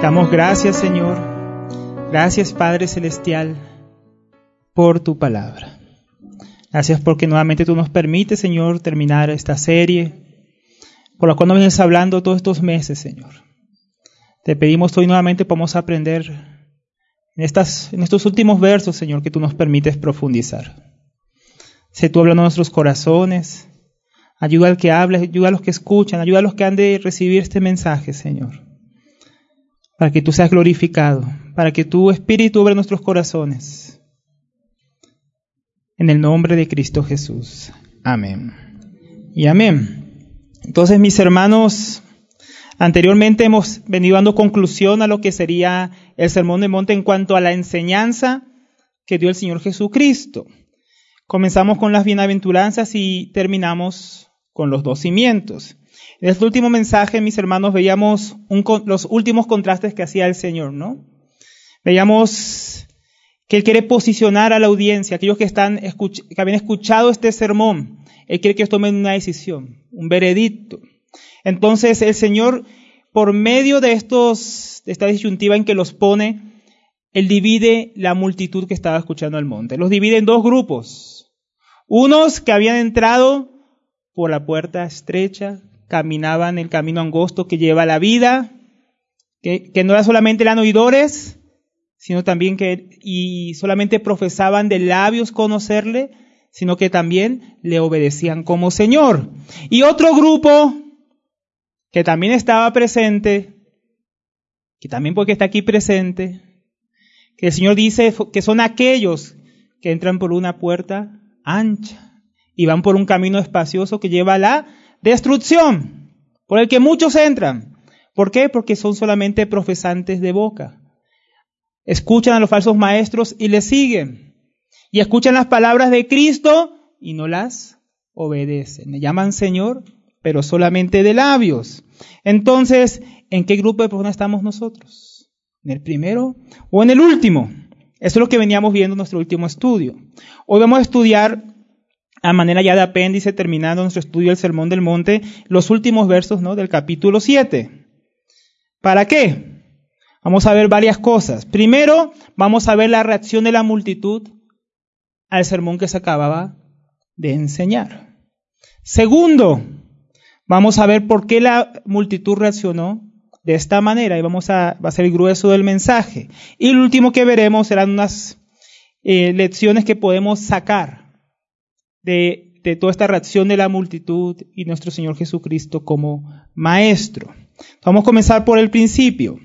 Damos gracias, Señor. Gracias, Padre Celestial, por tu palabra. Gracias porque nuevamente tú nos permites, Señor, terminar esta serie, por la cual nos vienes hablando todos estos meses, Señor. Te pedimos hoy nuevamente podamos aprender en estos últimos versos, Señor, que tú nos permites profundizar. Sé tú hablando a nuestros corazones. Ayuda al que habla, ayuda a los que escuchan, ayuda a los que han de recibir este mensaje, Señor. Para que tú seas glorificado, para que tu Espíritu obre en nuestros corazones. En el nombre de Cristo Jesús. Amén. Y amén. Entonces, mis hermanos, anteriormente hemos venido dando conclusión a lo que sería el Sermón del Monte en cuanto a la enseñanza que dio el Señor Jesucristo. Comenzamos con las bienaventuranzas y terminamos con los 2 cimientos. En este último mensaje, mis hermanos, veíamos los últimos contrastes que hacía el Señor, ¿no? Veíamos que Él quiere posicionar a la audiencia, aquellos que habían escuchado este sermón. Él quiere que ellos tomen una decisión, un veredicto. Entonces, el Señor, por medio de esta disyuntiva en que los pone, Él divide la multitud que estaba escuchando al monte. Los divide en 2 grupos. Unos que habían entrado por la puerta estrecha, caminaban el camino angosto que lleva a la vida, que no era solamente eran oidores, sino también y solamente profesaban de labios conocerle, sino que también le obedecían como Señor. Y otro grupo que también estaba presente, que también porque está aquí presente, que el Señor dice que son aquellos que entran por una puerta ancha y van por un camino espacioso que lleva a la destrucción, por el que muchos entran. ¿Por qué? Porque son solamente profesantes de boca. Escuchan a los falsos maestros y les siguen. Y escuchan las palabras de Cristo y no las obedecen. Le llaman Señor, pero solamente de labios. Entonces, ¿en qué grupo de personas estamos nosotros? ¿En el primero o en el último? Eso es lo que veníamos viendo en nuestro último estudio. Hoy vamos a estudiar, a manera ya de apéndice, terminando nuestro estudio del Sermón del Monte, los últimos versos, ¿no?, del capítulo 7. ¿Para qué? Vamos a ver varias cosas. Primero, vamos a ver la reacción de la multitud al sermón que se acababa de enseñar. Segundo, vamos a ver por qué la multitud reaccionó de esta manera, y va a ser el grueso del mensaje. Y lo último que veremos serán unas lecciones que podemos sacar de toda esta reacción de la multitud y nuestro Señor Jesucristo como Maestro. Vamos a comenzar por el principio.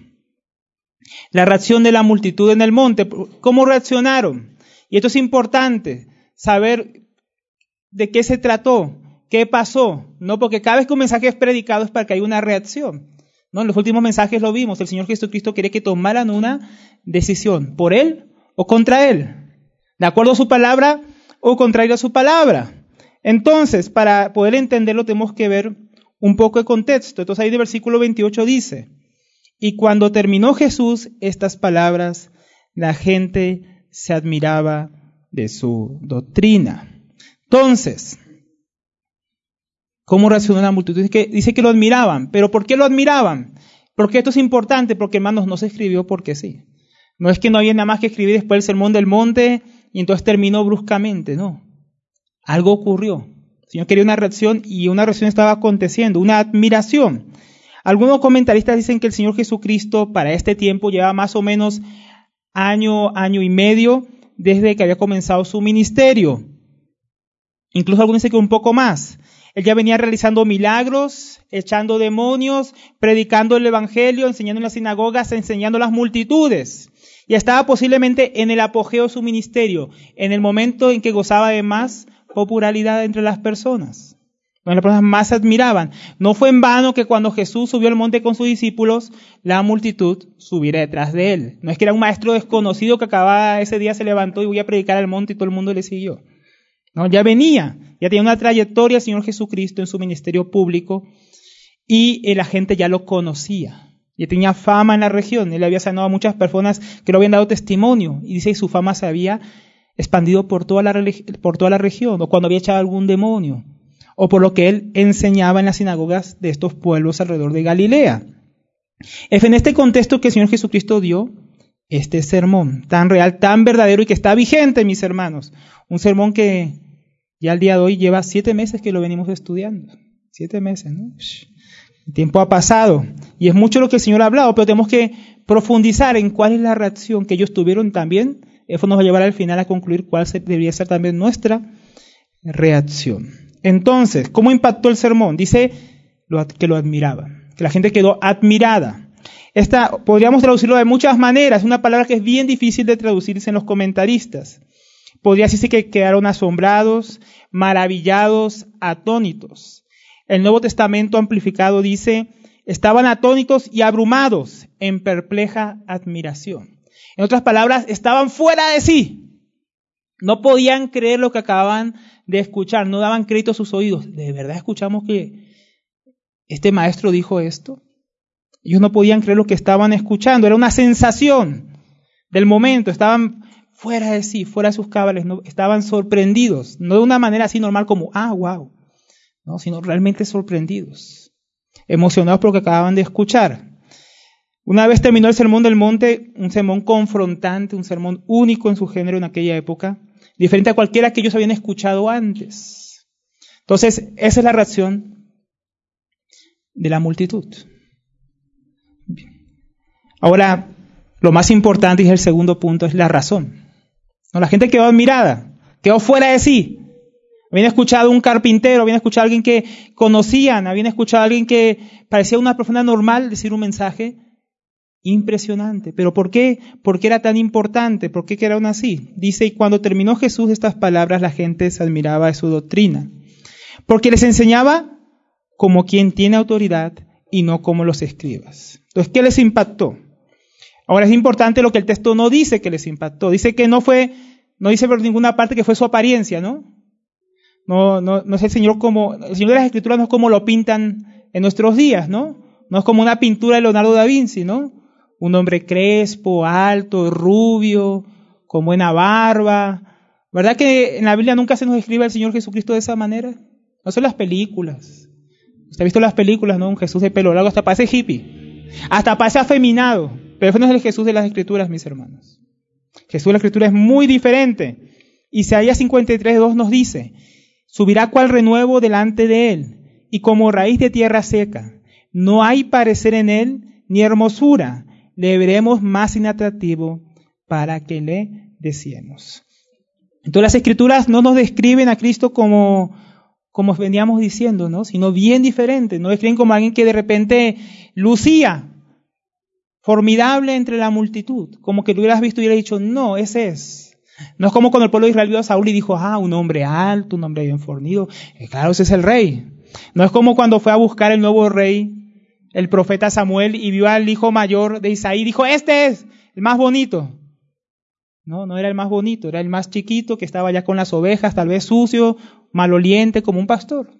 La reacción de la multitud en el monte. ¿Cómo reaccionaron? Y esto es importante, saber de qué se trató, qué pasó. No, porque cada vez que un mensaje es predicado es para que haya una reacción. No, en los últimos mensajes lo vimos. El Señor Jesucristo quiere que tomaran una decisión, por Él o contra Él, de acuerdo a su palabra o contrario a su palabra. Entonces, para poder entenderlo tenemos que ver un poco de contexto. Entonces ahí del versículo 28 dice: y cuando terminó Jesús estas palabras, la gente se admiraba de su doctrina. Entonces, ¿cómo reaccionó la multitud? Dice que lo admiraban. ¿Pero por qué lo admiraban? Porque esto es importante, porque, hermanos, no se escribió porque sí. No es que no había nada más que escribir después del Sermón del Monte y entonces terminó bruscamente, no. Algo ocurrió. El Señor quería una reacción y una reacción estaba aconteciendo, una admiración. Algunos comentaristas dicen que el Señor Jesucristo para este tiempo llevaba más o menos año y medio desde que había comenzado su ministerio. Incluso algunos dicen que un poco más. Él ya venía realizando milagros, echando demonios, predicando el Evangelio, enseñando en las sinagogas, enseñando a las multitudes. Y estaba posiblemente en el apogeo de su ministerio, en el momento en que gozaba de más popularidad entre las personas, donde las personas más admiraban. No fue en vano que cuando Jesús subió al monte con sus discípulos, la multitud subiera detrás de él. No es que era un maestro desconocido que acababa ese día, se levantó y voy a predicar al monte y todo el mundo le siguió. No, ya tenía una trayectoria el Señor Jesucristo en su ministerio público y la gente ya lo conocía. Ya tenía fama en la región. Él había sanado a muchas personas que lo habían dado testimonio. Y dice que su fama se había expandido por toda la región, o cuando había echado algún demonio, o por lo que él enseñaba en las sinagogas de estos pueblos alrededor de Galilea. Es en este contexto que el Señor Jesucristo dio este sermón tan real, tan verdadero y que está vigente, mis hermanos. Un sermón que ya al día de hoy lleva 7 meses que lo venimos estudiando. 7 meses, ¿no? El tiempo ha pasado y es mucho lo que el Señor ha hablado, pero tenemos que profundizar en cuál es la reacción que ellos tuvieron también. Eso nos va a llevar al final a concluir cuál debería ser también nuestra reacción. Entonces, ¿cómo impactó el sermón? Dice que lo admiraba, que la gente quedó admirada. Podríamos traducirlo de muchas maneras, una palabra que es bien difícil de traducirse en los comentaristas. Podría decirse que quedaron asombrados, maravillados, atónitos. El Nuevo Testamento amplificado dice, estaban atónitos y abrumados en perpleja admiración. En otras palabras, estaban fuera de sí. No podían creer lo que acababan de escuchar, no daban crédito a sus oídos. ¿De verdad escuchamos que este maestro dijo esto? Ellos no podían creer lo que estaban escuchando, era una sensación del momento, estaban fuera de sí, fuera de sus cabales, no, estaban sorprendidos, no de una manera así normal como, wow, no, sino realmente sorprendidos, emocionados por lo que acababan de escuchar. Una vez terminó el Sermón del Monte, un sermón confrontante, un sermón único en su género en aquella época, diferente a cualquiera que ellos habían escuchado antes. Entonces, esa es la reacción de la multitud. Ahora, lo más importante, y es el segundo punto, es la razón. No, la gente quedó admirada, quedó fuera de sí. Habían escuchado a un carpintero, habían escuchado a alguien que conocían, habían escuchado a alguien que parecía una persona normal decir un mensaje impresionante. ¿Pero por qué? ¿Por qué era tan importante? ¿Por qué quedaron así? Dice, y cuando terminó Jesús estas palabras, la gente se admiraba de su doctrina, porque les enseñaba como quien tiene autoridad y no como los escribas. Entonces, ¿qué les impactó? Ahora es importante lo que el texto no dice que les impactó. Dice que no dice por ninguna parte que fue su apariencia, ¿no? No es el Señor de las Escrituras no es como lo pintan en nuestros días, ¿no? No es como una pintura de Leonardo da Vinci, ¿no? Un hombre crespo, alto, rubio, con buena barba. ¿Verdad que en la Biblia nunca se nos describe al Señor Jesucristo de esa manera? No son las películas. Usted ha visto las películas, ¿no? Un Jesús de pelo largo, hasta parece hippie. Hasta parece afeminado. Pero eso no es el Jesús de las Escrituras, mis hermanos. Jesús de la Escritura es muy diferente. Isaías 53:2 nos dice, subirá cual renuevo delante de él, y como raíz de tierra seca. No hay parecer en él, ni hermosura. Le veremos más inatractivo para que le deseemos. Entonces las Escrituras no nos describen a Cristo como veníamos diciendo, ¿no? Sino bien diferente. No describen como alguien que de repente lucía formidable entre la multitud, como que lo hubieras visto y hubieras dicho, no, ese es. No es como cuando el pueblo de Israel vio a Saúl y dijo, un hombre alto, un hombre bien fornido. Claro, ese es el rey. No es como cuando fue a buscar el nuevo rey, el profeta Samuel, y vio al hijo mayor de Isaí y dijo, este es el más bonito. No era el más bonito, era el más chiquito que estaba allá con las ovejas, tal vez sucio, maloliente, como un pastor.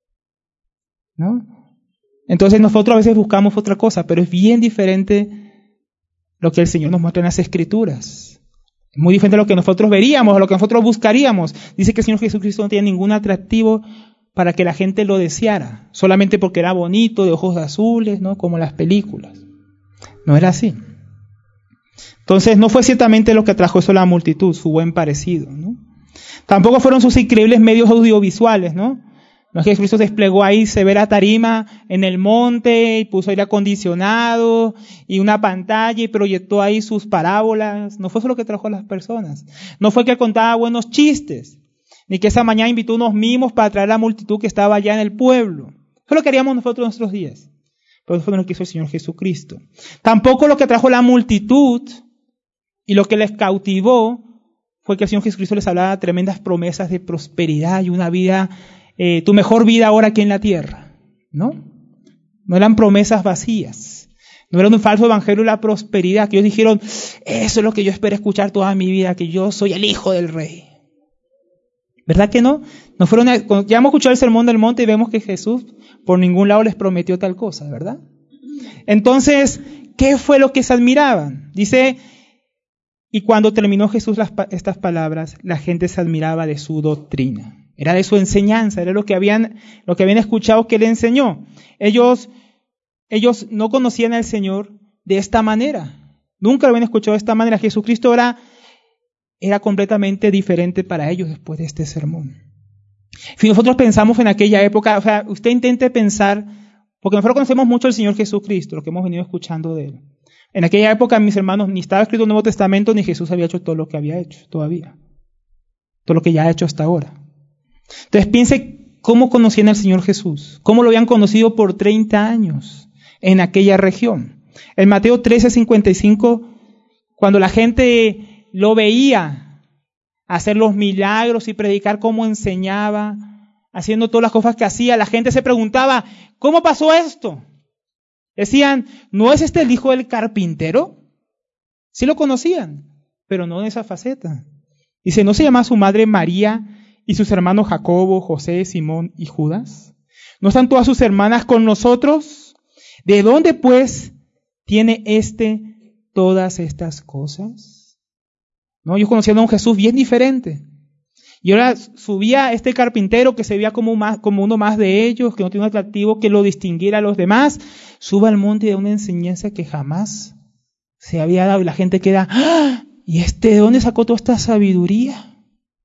¿No? Entonces nosotros a veces buscamos otra cosa, pero es bien diferente lo que el Señor nos muestra en las Escrituras. Es muy diferente a lo que nosotros veríamos, a lo que nosotros buscaríamos. Dice que el Señor Jesucristo no tenía ningún atractivo para que la gente lo deseara, solamente porque era bonito, de ojos azules, ¿no? Como las películas. No era así. Entonces no fue ciertamente lo que atrajo eso a la multitud, su buen parecido, ¿no? Tampoco fueron sus increíbles medios audiovisuales, ¿no? No es que Cristo desplegó ahí severa tarima en el monte y puso aire acondicionado y una pantalla y proyectó ahí sus parábolas. No fue eso lo que trajo a las personas. No fue que contaba buenos chistes, ni que esa mañana invitó unos mimos para atraer a la multitud que estaba allá en el pueblo. Eso es lo que haríamos nosotros en nuestros días. Pero eso fue lo que hizo el Señor Jesucristo. Tampoco lo que trajo la multitud y lo que les cautivó fue que el Señor Jesucristo les hablaba tremendas promesas de prosperidad y una vida, tu mejor vida ahora aquí en la tierra, ¿no? No eran promesas vacías, no era un falso evangelio de la prosperidad, que ellos dijeron, eso es lo que yo espero escuchar toda mi vida, que yo soy el hijo del rey. ¿Verdad que no? Ya hemos escuchado el Sermón del Monte y vemos que Jesús por ningún lado les prometió tal cosa, ¿verdad? Entonces, ¿qué fue lo que se admiraban? Dice, y cuando terminó Jesús estas palabras, la gente se admiraba de su doctrina. Era de su enseñanza, era lo que habían escuchado que él enseñó. Ellos ellos no conocían al Señor de esta manera. Nunca lo habían escuchado de esta manera. Jesucristo era completamente diferente para ellos después de este sermón. Si nosotros pensamos en aquella época, o sea, usted intente pensar, porque nosotros conocemos mucho al Señor Jesucristo, lo que hemos venido escuchando de Él. En aquella época, mis hermanos, ni estaba escrito el Nuevo Testamento, ni Jesús había hecho todo lo que había hecho todavía. Todo lo que ya ha hecho hasta ahora. Entonces piense cómo conocían al Señor Jesús, cómo lo habían conocido por 30 años en aquella región. En Mateo 13:55, cuando la gente lo veía hacer los milagros y predicar cómo enseñaba, haciendo todas las cosas que hacía, la gente se preguntaba, ¿cómo pasó esto? Decían, ¿no es este el hijo del carpintero? Sí lo conocían, pero no en esa faceta. Dice, ¿no se llama su madre María y sus hermanos Jacobo, José, Simón y Judas? ¿No están todas sus hermanas con nosotros? ¿De dónde pues tiene todas estas cosas? No, ellos conocían a un Jesús bien diferente. Y ahora subía este carpintero que se veía como uno más de ellos, que no tiene un atractivo que lo distinguiera a los demás, sube al monte de una enseñanza que jamás se había dado. Y la gente queda, ¡ah! ¿Y de dónde sacó toda esta sabiduría?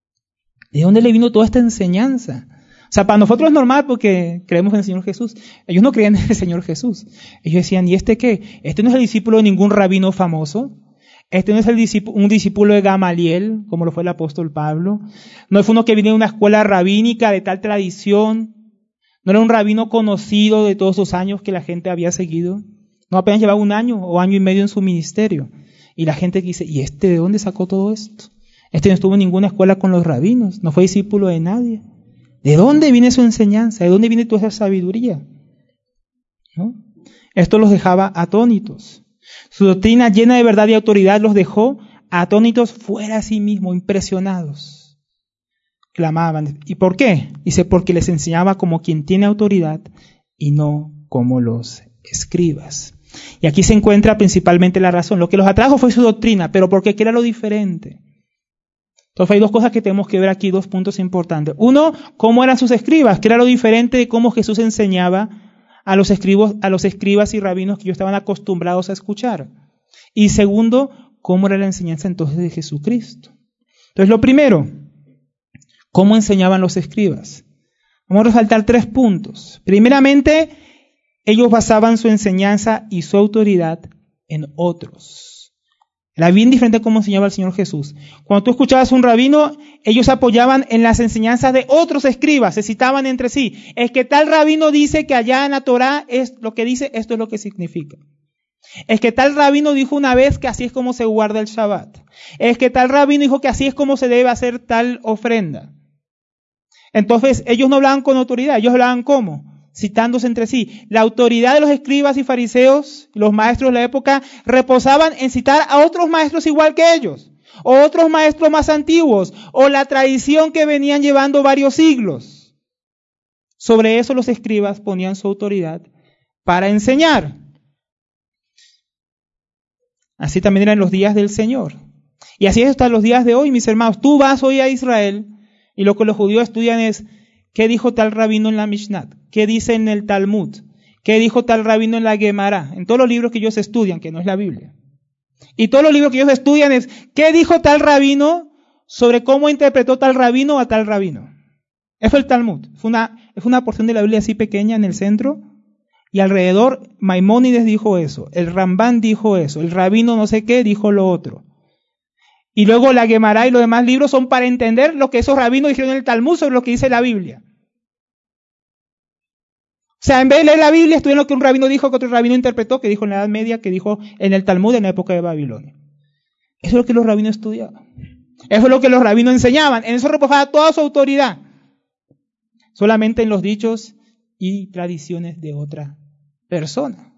¿De dónde le vino toda esta enseñanza? O sea, para nosotros es normal porque creemos en el Señor Jesús. Ellos no creían en el Señor Jesús. Ellos decían, ¿y este qué? Este no es el discípulo de ningún rabino famoso. Este no es un discípulo de Gamaliel, como lo fue el apóstol Pablo. No fue uno que vino de una escuela rabínica de tal tradición. No era un rabino conocido de todos esos años que la gente había seguido. No, apenas llevaba 1 año o año y medio en su ministerio. Y la gente dice, ¿y de dónde sacó todo esto? No estuvo en ninguna escuela con los rabinos, no fue discípulo de nadie. ¿De dónde viene su enseñanza? ¿De dónde viene toda esa sabiduría? ¿No? Esto los dejaba atónitos. Su doctrina llena de verdad y autoridad los dejó atónitos fuera a sí mismos, impresionados. Clamaban. ¿Y por qué? Dice, porque les enseñaba como quien tiene autoridad y no como los escribas. Y aquí se encuentra principalmente la razón. Lo que los atrajo fue su doctrina, pero ¿por qué? ¿Qué era lo diferente? Entonces hay 2 cosas que tenemos que ver aquí, 2 puntos importantes. Uno, cómo eran sus escribas, qué era lo diferente de cómo Jesús enseñaba a los escribas y rabinos que ellos estaban acostumbrados a escuchar. Y segundo, cómo era la enseñanza entonces de Jesucristo. Entonces lo primero, cómo enseñaban los escribas. Vamos a resaltar 3 puntos. Primeramente, ellos basaban su enseñanza y su autoridad en otros. Era bien diferente a cómo enseñaba el Señor Jesús. Cuando tú escuchabas a un rabino, ellos se apoyaban en las enseñanzas de otros escribas, se citaban entre sí. Es que tal rabino dice que allá en la Torá es lo que dice, esto es lo que significa. Es que tal rabino dijo una vez que así es como se guarda el Shabbat. Es que tal rabino dijo que así es como se debe hacer tal ofrenda. Entonces, ellos no hablaban con autoridad, ellos hablaban ¿cómo? Citándose entre sí. La autoridad de los escribas y fariseos, los maestros de la época, reposaban en citar a otros maestros igual que ellos, o otros maestros más antiguos, o la tradición que venían llevando varios siglos. Sobre eso los escribas ponían su autoridad para enseñar. Así también eran los días del Señor. Y así es hasta los días de hoy, mis hermanos. Tú vas hoy a Israel y lo que los judíos estudian es ¿qué dijo tal rabino en la Mishnah? ¿Qué dice en el Talmud? ¿Qué dijo tal rabino en la Gemara? En todos los libros que ellos estudian, que no es la Biblia. Y todos los libros que ellos estudian es ¿qué dijo tal rabino sobre cómo interpretó tal rabino a tal rabino? Eso es el Talmud. Es una porción de la Biblia así pequeña en el centro. Y alrededor Maimónides dijo eso, el Rambán dijo eso, el rabino no sé qué dijo lo otro. Y luego la Gemara y los demás libros son para entender lo que esos rabinos dijeron en el Talmud sobre lo que dice la Biblia. O sea, en vez de leer la Biblia, estudian lo que un rabino dijo, que otro rabino interpretó, que dijo en la Edad Media, que dijo en el Talmud en la época de Babilonia. Eso es lo que los rabinos estudiaban. Eso es lo que los rabinos enseñaban. En eso reposaba toda su autoridad. Solamente en los dichos y tradiciones de otra persona.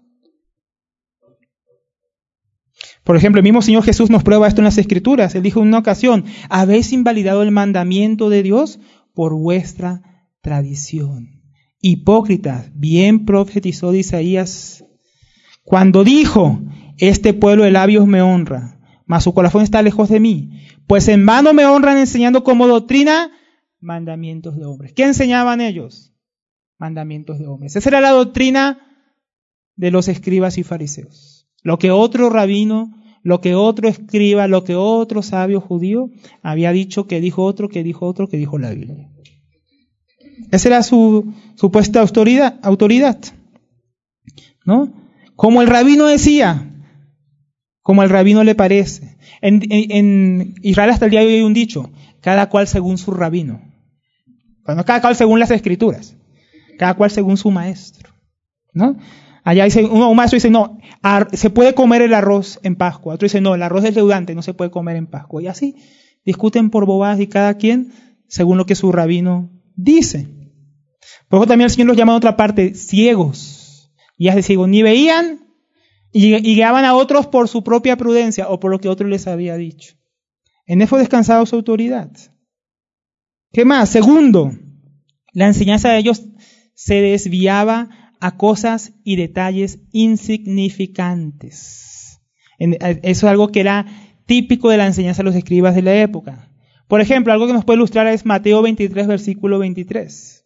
Por ejemplo, el mismo Señor Jesús nos prueba esto en las Escrituras. Él dijo en una ocasión, habéis invalidado el mandamiento de Dios por vuestra tradición. Hipócritas, bien profetizó de Isaías cuando dijo, este pueblo de labios me honra, mas su corazón está lejos de mí, pues en vano me honran enseñando como doctrina mandamientos de hombres. ¿Qué enseñaban ellos? Mandamientos de hombres. Esa era la doctrina de los escribas y fariseos. Lo que otro rabino, lo que otro escriba, lo que otro sabio judío había dicho, que dijo otro, que dijo otro, que dijo la Biblia. Esa era su supuesta autoridad, ¿no? Como el rabino decía, como al rabino le parece. En Israel hasta el día de hoy hay un dicho, cada cual según su rabino. Bueno, cada cual según las escrituras, cada cual según su maestro, ¿no? Allá dice, un maestro dice, no, se puede comer el arroz en Pascua. Otro dice, no, el arroz es leudante, no se puede comer en Pascua. Y así discuten por bobadas y cada quien según lo que su rabino dice. Por eso también el Señor los llama a otra parte, ciegos. Y es de ciegos, ni veían y guiaban a otros por su propia prudencia o por lo que otro les había dicho. En eso descansaba su autoridad. ¿Qué más? Segundo, la enseñanza de ellos se desviaba a cosas y detalles insignificantes. Eso es algo que era típico de la enseñanza de los escribas de la época. Por ejemplo, algo que nos puede ilustrar es Mateo 23, versículo 23.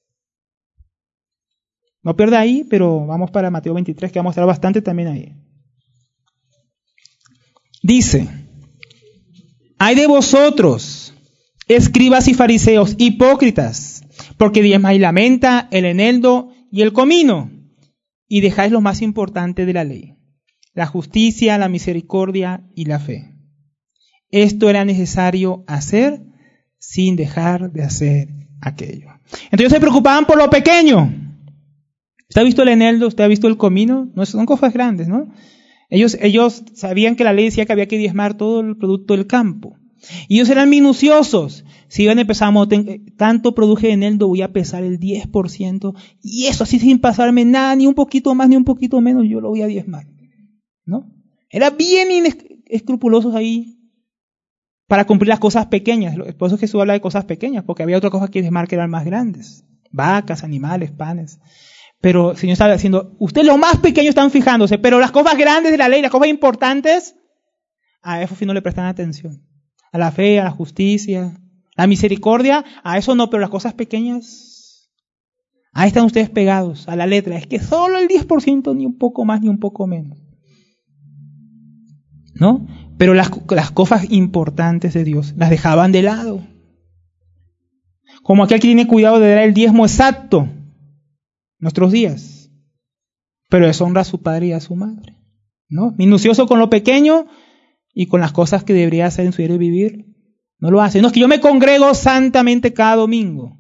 No pierda ahí, pero vamos para Mateo 23, que vamos a estar bastante también ahí. Dice, ¡ay de vosotros, escribas y fariseos, hipócritas, porque diezmáis la menta, el eneldo y el comino, y dejáis lo más importante de la ley, la justicia, la misericordia y la fe! Esto era necesario hacer sin dejar de hacer aquello. Entonces se preocupaban por lo pequeño. ¿Usted ha visto el eneldo? ¿Usted ha visto el comino? No son cosas grandes, ¿no? Ellos sabían que la ley decía que había que diezmar todo el producto del campo. Y ellos eran minuciosos. Si iban a empezar, tanto produje de eneldo, voy a pesar el 10%. Y eso así sin pasarme nada, ni un poquito más, ni un poquito menos, yo lo voy a diezmar, ¿no? Eran bien escrupulosos ahí para cumplir las cosas pequeñas. Por eso Jesús habla de cosas pequeñas, porque había otras cosas que diezmar que eran más grandes. Vacas, animales, panes. Pero el Señor estaba diciendo, ustedes lo más pequeño están fijándose, pero las cosas grandes de la ley, las cosas importantes, a eso sí no le prestan atención. A la fe, a la justicia, la misericordia, a eso no, pero las cosas pequeñas, ahí están ustedes pegados a la letra. Es que solo el 10%, ni un poco más, ni un poco menos, ¿no? Pero las cosas importantes de Dios las dejaban de lado. Como aquel que tiene cuidado de dar el diezmo exacto nuestros días, pero deshonra a su padre y a su madre, ¿no? Minucioso con lo pequeño y con las cosas que debería hacer en su diario vivir, no lo hace. No es que yo me congrego santamente cada domingo,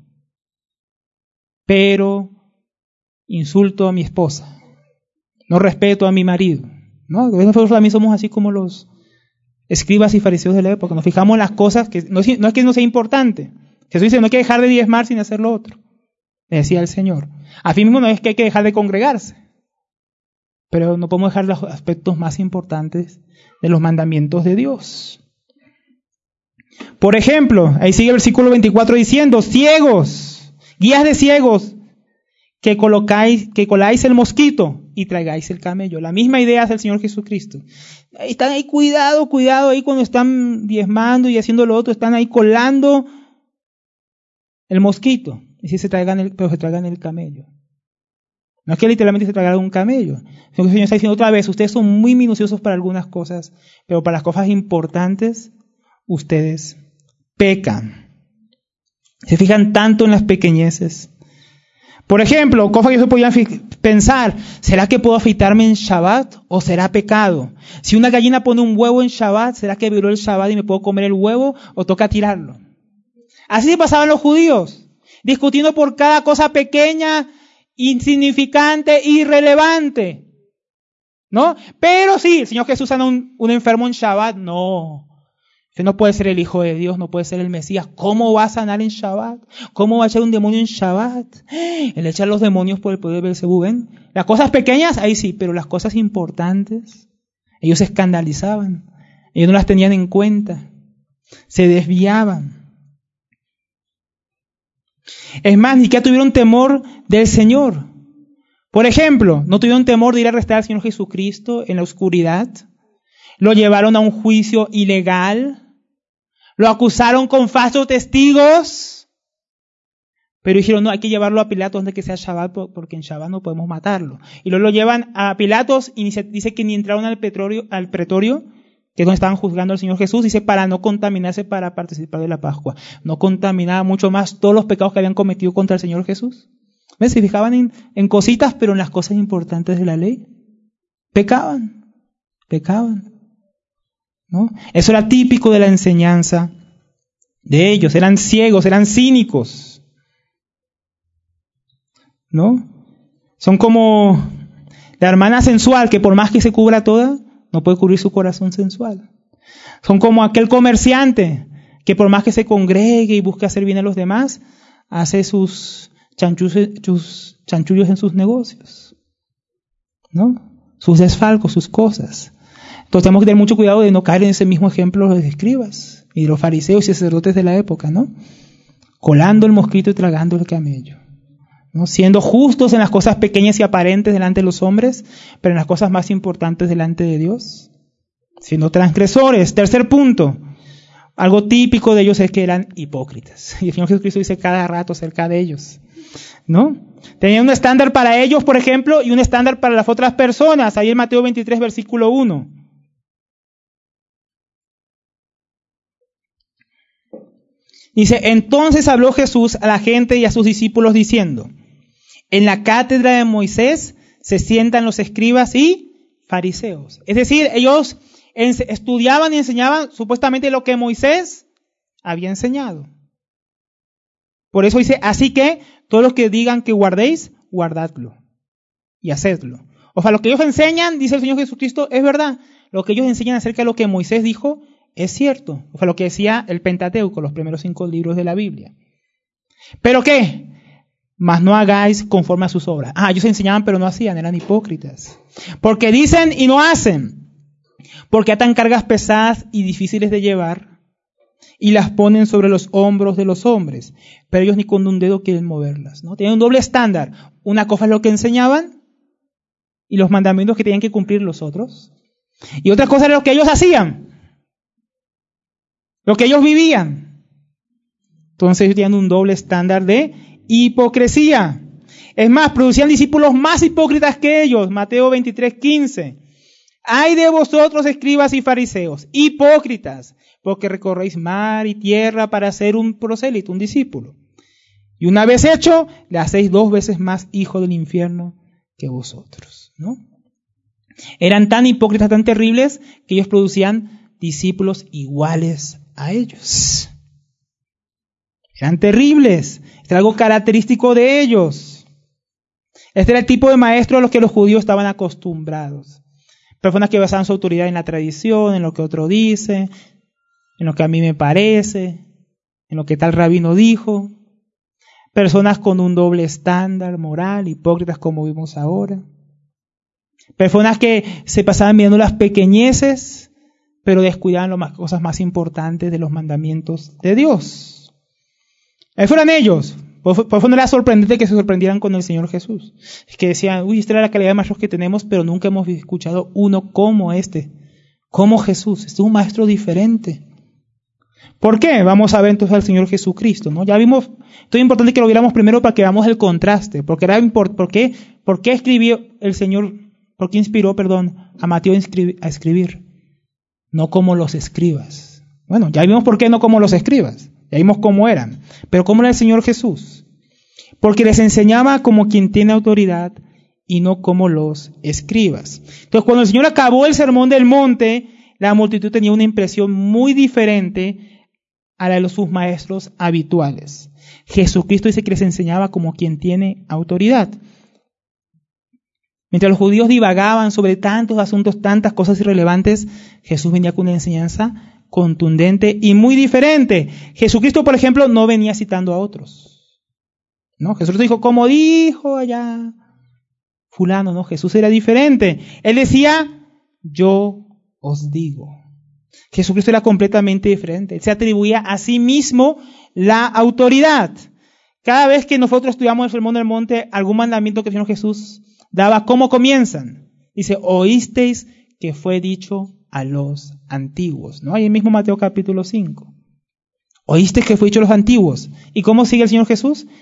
pero insulto a mi esposa, no respeto a mi marido, ¿no? Nosotros también somos así como los escribas y fariseos de la época, nos fijamos en las cosas que no es que no sea importante. Jesús dice, no hay que dejar de diezmar sin hacer lo otro, le decía el Señor. Así mismo no es que hay que dejar de congregarse, pero no podemos dejar los aspectos más importantes de los mandamientos de Dios. Por ejemplo, ahí sigue el versículo 24 diciendo, ciegos, guías de ciegos, que coláis el mosquito y traigáis el camello. La misma idea es del Señor Jesucristo. Están ahí, cuidado ahí cuando están diezmando y haciendo lo otro, están ahí colando el mosquito. Y si se traigan el camello. No es que literalmente se traigan un camello. El Señor está diciendo otra vez, ustedes son muy minuciosos para algunas cosas, pero para las cosas importantes, ustedes pecan. Se fijan tanto en las pequeñeces. Por ejemplo, cosas que se podían pensar, ¿será que puedo afeitarme en Shabbat o será pecado? Si una gallina pone un huevo en Shabbat, ¿será que violó el Shabbat y me puedo comer el huevo o toca tirarlo? Así se pasaban los judíos, discutiendo por cada cosa pequeña, insignificante, irrelevante, ¿no? Pero sí, el Señor Jesús sana a un enfermo en Shabbat, no. Usted no puede ser el Hijo de Dios, no puede ser el Mesías. ¿Cómo va a sanar en Shabbat? ¿Cómo va a echar un demonio en Shabbat? El echar los demonios por el poder de Beelzebú, ¿ven? Las cosas pequeñas, ahí sí, pero las cosas importantes, ellos se escandalizaban. Ellos no las tenían en cuenta. Se desviaban. Es más, ni siquiera tuvieron temor del Señor. Por ejemplo, no tuvieron temor de ir a arrestar al Señor Jesucristo en la oscuridad. Lo llevaron a un juicio ilegal. Lo acusaron con falsos testigos. Pero dijeron, no, hay que llevarlo a Pilatos antes de que sea Shabbat, porque en Shabbat no podemos matarlo. Y luego lo llevan a Pilatos y dice que ni entraron al pretorio, que es donde estaban juzgando al Señor Jesús, dice, para no contaminarse para participar de la Pascua. No contaminaba mucho más todos los pecados que habían cometido contra el Señor Jesús. ¿Ves? Se fijaban en cositas, pero en las cosas importantes de la ley. Pecaban. ¿No? Eso era típico de la enseñanza de ellos. Eran ciegos, eran cínicos. ¿No? Son como la hermana sensual que por más que se cubra toda, no puede cubrir su corazón sensual. Son como aquel comerciante que por más que se congregue y busque hacer bien a los demás, hace sus chanchullos en sus negocios, ¿no? Sus desfalcos, sus cosas. Entonces tenemos que tener mucho cuidado de no caer en ese mismo ejemplo de los escribas y de los fariseos y sacerdotes de la época, ¿no? Colando el mosquito y tragando el camello, ¿no? Siendo justos en las cosas pequeñas y aparentes delante de los hombres, pero en las cosas más importantes delante de Dios. Siendo transgresores. Tercer punto. Algo típico de ellos es que eran hipócritas. Y el Señor Jesucristo dice cada rato acerca de ellos, ¿no? Tenían un estándar para ellos, por ejemplo, y un estándar para las otras personas. Ahí en Mateo 23, versículo 1. Dice, entonces habló Jesús a la gente y a sus discípulos diciendo, en la cátedra de Moisés se sientan los escribas y fariseos. Es decir, ellos estudiaban y enseñaban supuestamente lo que Moisés había enseñado. Por eso dice, así que todos los que digan que guardéis, guardadlo y hacedlo. O sea, lo que ellos enseñan, dice el Señor Jesucristo, es verdad. Lo que ellos enseñan acerca de lo que Moisés dijo es cierto. O sea, lo que decía el Pentateuco, los primeros 5 libros de la Biblia. ¿Pero qué? Mas no hagáis conforme a sus obras. Ellos enseñaban pero no hacían, eran hipócritas. Porque dicen y no hacen. Porque atan cargas pesadas y difíciles de llevar y las ponen sobre los hombros de los hombres, pero ellos ni con un dedo quieren moverlas, ¿no? Tenían un doble estándar. Una cosa es lo que enseñaban y los mandamientos que tenían que cumplir los otros. Y otra cosa era lo que ellos hacían, lo que ellos vivían. Entonces ellos tenían un doble estándar de hipocresía. Es más, producían discípulos más hipócritas que ellos. Mateo 23:15. Ay de vosotros, escribas y fariseos, hipócritas, porque recorréis mar y tierra para ser un prosélito, un discípulo. Y una vez hecho, le hacéis 2 veces más hijo del infierno que vosotros, ¿no? Eran tan hipócritas, tan terribles, que ellos producían discípulos iguales a ellos. Eran terribles. Este era algo característico de ellos. Este era el tipo de maestro a los que los judíos estaban acostumbrados. Personas que basaban su autoridad en la tradición, en lo que otro dice, en lo que a mí me parece, en lo que tal rabino dijo. Personas con un doble estándar moral, hipócritas como vimos ahora. Personas que se pasaban viendo las pequeñeces, pero descuidaban las cosas más importantes de los mandamientos de Dios. Ahí fueron ellos. Por eso no era sorprendente que se sorprendieran con el Señor Jesús. Es que decían, esta era la calidad de maestros que tenemos, pero nunca hemos escuchado uno como este, como Jesús. Este es un maestro diferente. ¿Por qué? Vamos a ver entonces al Señor Jesucristo, ¿no? Ya vimos, esto es importante que lo viéramos primero para que veamos el contraste. ¿Por qué escribió el Señor, por qué inspiró, a Mateo a escribir? No como los escribas. Bueno, ya vimos por qué no como los escribas. Ya vimos cómo eran. Pero ¿cómo era el Señor Jesús? Porque les enseñaba como quien tiene autoridad y no como los escribas. Entonces, cuando el Señor acabó el sermón del monte, la multitud tenía una impresión muy diferente a la de sus maestros habituales. Jesucristo dice que les enseñaba como quien tiene autoridad. Mientras los judíos divagaban sobre tantos asuntos, tantas cosas irrelevantes, Jesús venía con una enseñanza contundente y muy diferente. Jesucristo, por ejemplo, no venía citando a otros, ¿no? Jesús dijo, como dijo allá fulano, ¿no? Jesús era diferente. Él decía, yo os digo. Jesucristo era completamente diferente. Él se atribuía a sí mismo la autoridad. Cada vez que nosotros estudiamos el Sermón del Monte, algún mandamiento que el Señor Jesús daba, ¿cómo comienzan? Dice, oísteis que fue dicho a los antiguos, ¿no? Ahí mismo Mateo capítulo 5. Oíste que fue dicho a los antiguos. ¿Y cómo sigue el Señor Jesús?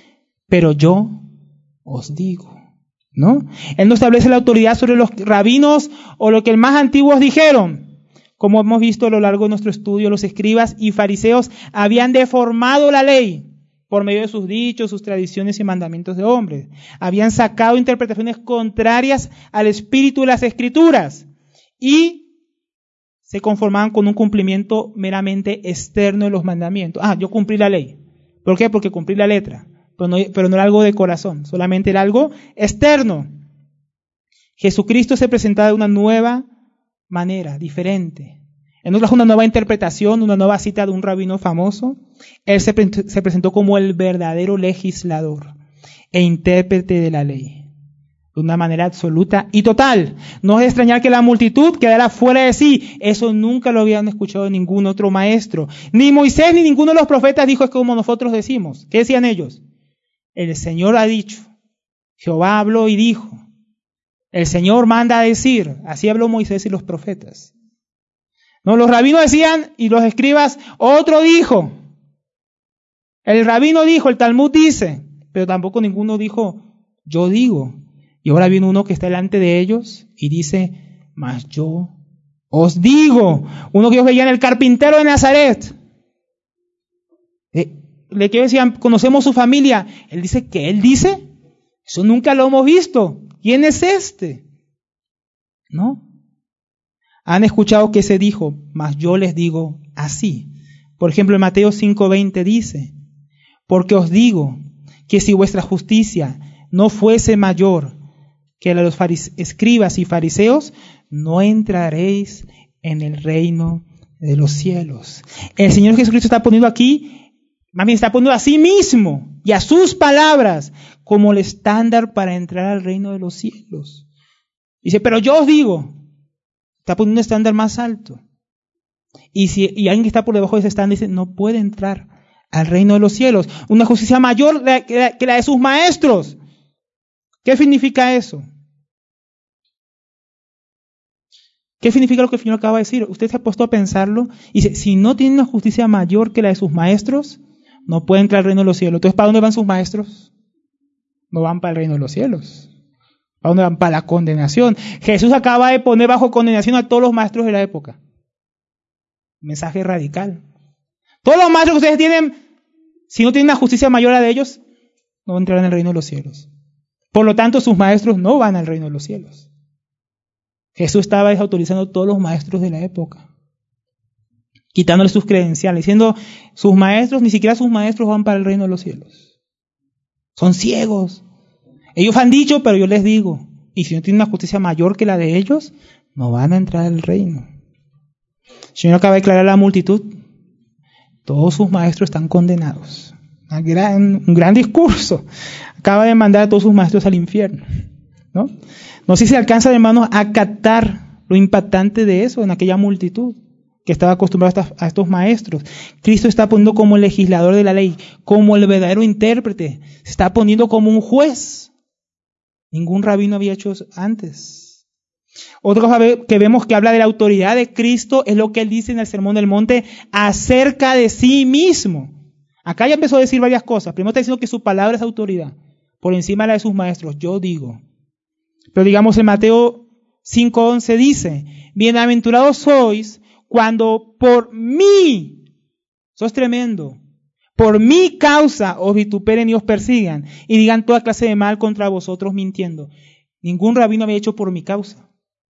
pero yo os digo, ¿no? Él no establece la autoridad sobre los rabinos o lo que el más antiguos dijeron. Como hemos visto a lo largo de nuestro estudio, los escribas y fariseos habían deformado la ley por medio de sus dichos, sus tradiciones y mandamientos de hombres. Habían sacado interpretaciones contrarias al espíritu de las escrituras y se conformaban con un cumplimiento meramente externo de los mandamientos. Yo cumplí la ley. ¿Por qué? Porque cumplí la letra. Pero no era algo de corazón, solamente era algo externo. Jesucristo se presentaba de una nueva manera, diferente. Él nos trajo una nueva interpretación, una nueva cita de un rabino famoso. Él se presentó como el verdadero legislador e intérprete de la ley, de una manera absoluta y total. No es de extrañar que la multitud quedara fuera de sí. Eso nunca lo habían escuchado de ningún otro maestro. Ni Moisés ni ninguno de los profetas dijo es como nosotros decimos. ¿Qué decían ellos? El Señor ha dicho. Jehová habló y dijo. El Señor manda a decir. Así habló Moisés y los profetas. No, los rabinos decían y los escribas, otro dijo. El rabino dijo, el Talmud dice, pero tampoco ninguno dijo, yo digo. Y ahora viene uno que está delante de ellos y dice, mas yo os digo. Uno que ellos veían, el carpintero de Nazaret. Le que decían, conocemos su familia. Él dice, ¿qué él dice? Eso nunca lo hemos visto. ¿Quién es este? ¿No? Han escuchado que se dijo, mas yo les digo así. Por ejemplo, en Mateo 5:20 dice, porque os digo que si vuestra justicia no fuese mayor que la de los escribas y fariseos, no entraréis en el reino de los cielos. El Señor Jesucristo está poniendo aquí, más bien está poniendo a sí mismo y a sus palabras como el estándar para entrar al reino de los cielos. Dice, pero yo os digo, está poniendo un estándar más alto. Y alguien que está por debajo de ese estándar dice, no puede entrar al reino de los cielos. Una justicia mayor que la de sus maestros. ¿Qué significa eso? ¿Qué significa lo que el Señor acaba de decir? Usted se ha puesto a pensarlo y dice, si no tiene una justicia mayor que la de sus maestros, no puede entrar al reino de los cielos. Entonces, ¿para dónde van sus maestros? No van para el reino de los cielos. ¿Para dónde van? Para la condenación. Jesús acaba de poner bajo condenación a todos los maestros de la época. Mensaje radical. Todos los maestros que ustedes tienen, si no tienen una justicia mayor a la de ellos, no van a entrar en el reino de los cielos. Por lo tanto, sus maestros no van al reino de los cielos. Jesús estaba desautorizando a todos los maestros de la época, quitándole sus credenciales, diciendo, sus maestros, ni siquiera sus maestros van para el reino de los cielos. Son ciegos. Ellos han dicho, pero yo les digo, y si no tienen una justicia mayor que la de ellos, no van a entrar al reino. El Señor acaba de declarar a la multitud, todos sus maestros están condenados. Un gran discurso. Acaba de mandar a todos sus maestros al infierno. No sé si alcanza, hermanos, a captar lo impactante de eso en aquella multitud que estaba acostumbrada a estos maestros. Cristo está poniendo como el legislador de la ley, como el verdadero intérprete. Se está poniendo como un juez. Ningún rabino había hecho eso antes. Otra cosa que vemos que habla de la autoridad de Cristo es lo que él dice en el Sermón del Monte acerca de sí mismo. Acá ya empezó a decir varias cosas. Primero está diciendo que su palabra es autoridad, por encima de la de sus maestros. Yo digo. Pero digamos en Mateo 5:11 dice, bienaventurados sois cuando por mí, eso es tremendo, por mi causa os vituperen y os persigan y digan toda clase de mal contra vosotros mintiendo. Ningún rabino había hecho por mi causa.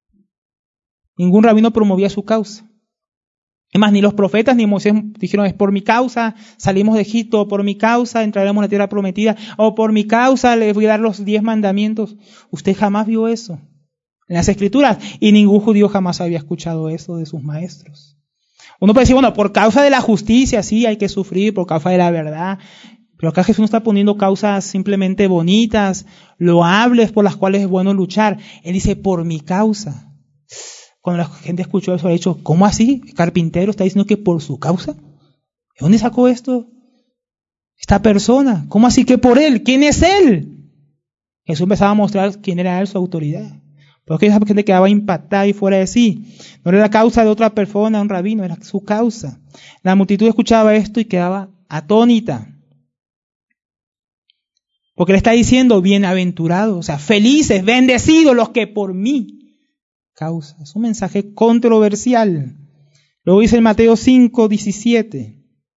Ningún rabino promovía su causa. Es más, ni los profetas ni Moisés dijeron, es por mi causa salimos de Egipto, o por mi causa entraremos en la tierra prometida, o por mi causa les voy a dar los 10 mandamientos. Usted jamás vio eso en las Escrituras, y ningún judío jamás había escuchado eso de sus maestros. Uno puede decir, bueno, por causa de la justicia, sí, hay que sufrir, por causa de la verdad, pero acá Jesús no está poniendo causas simplemente bonitas, loables, por las cuales es bueno luchar. Él dice, por mi causa. Cuando la gente escuchó eso, ha dicho, ¿cómo así? ¿El carpintero está diciendo que por su causa? ¿De dónde sacó esto esta persona? ¿Cómo así que por él? ¿Quién es él? Jesús empezaba a mostrar quién era él, su autoridad. Porque esa gente quedaba impactada y fuera de sí. No era la causa de otra persona, un rabino, era su causa. La multitud escuchaba esto y quedaba atónita. Porque le está diciendo bienaventurados, o sea, felices, bendecidos los que por mí causan. Es un mensaje controversial. Luego dice en Mateo 5:17.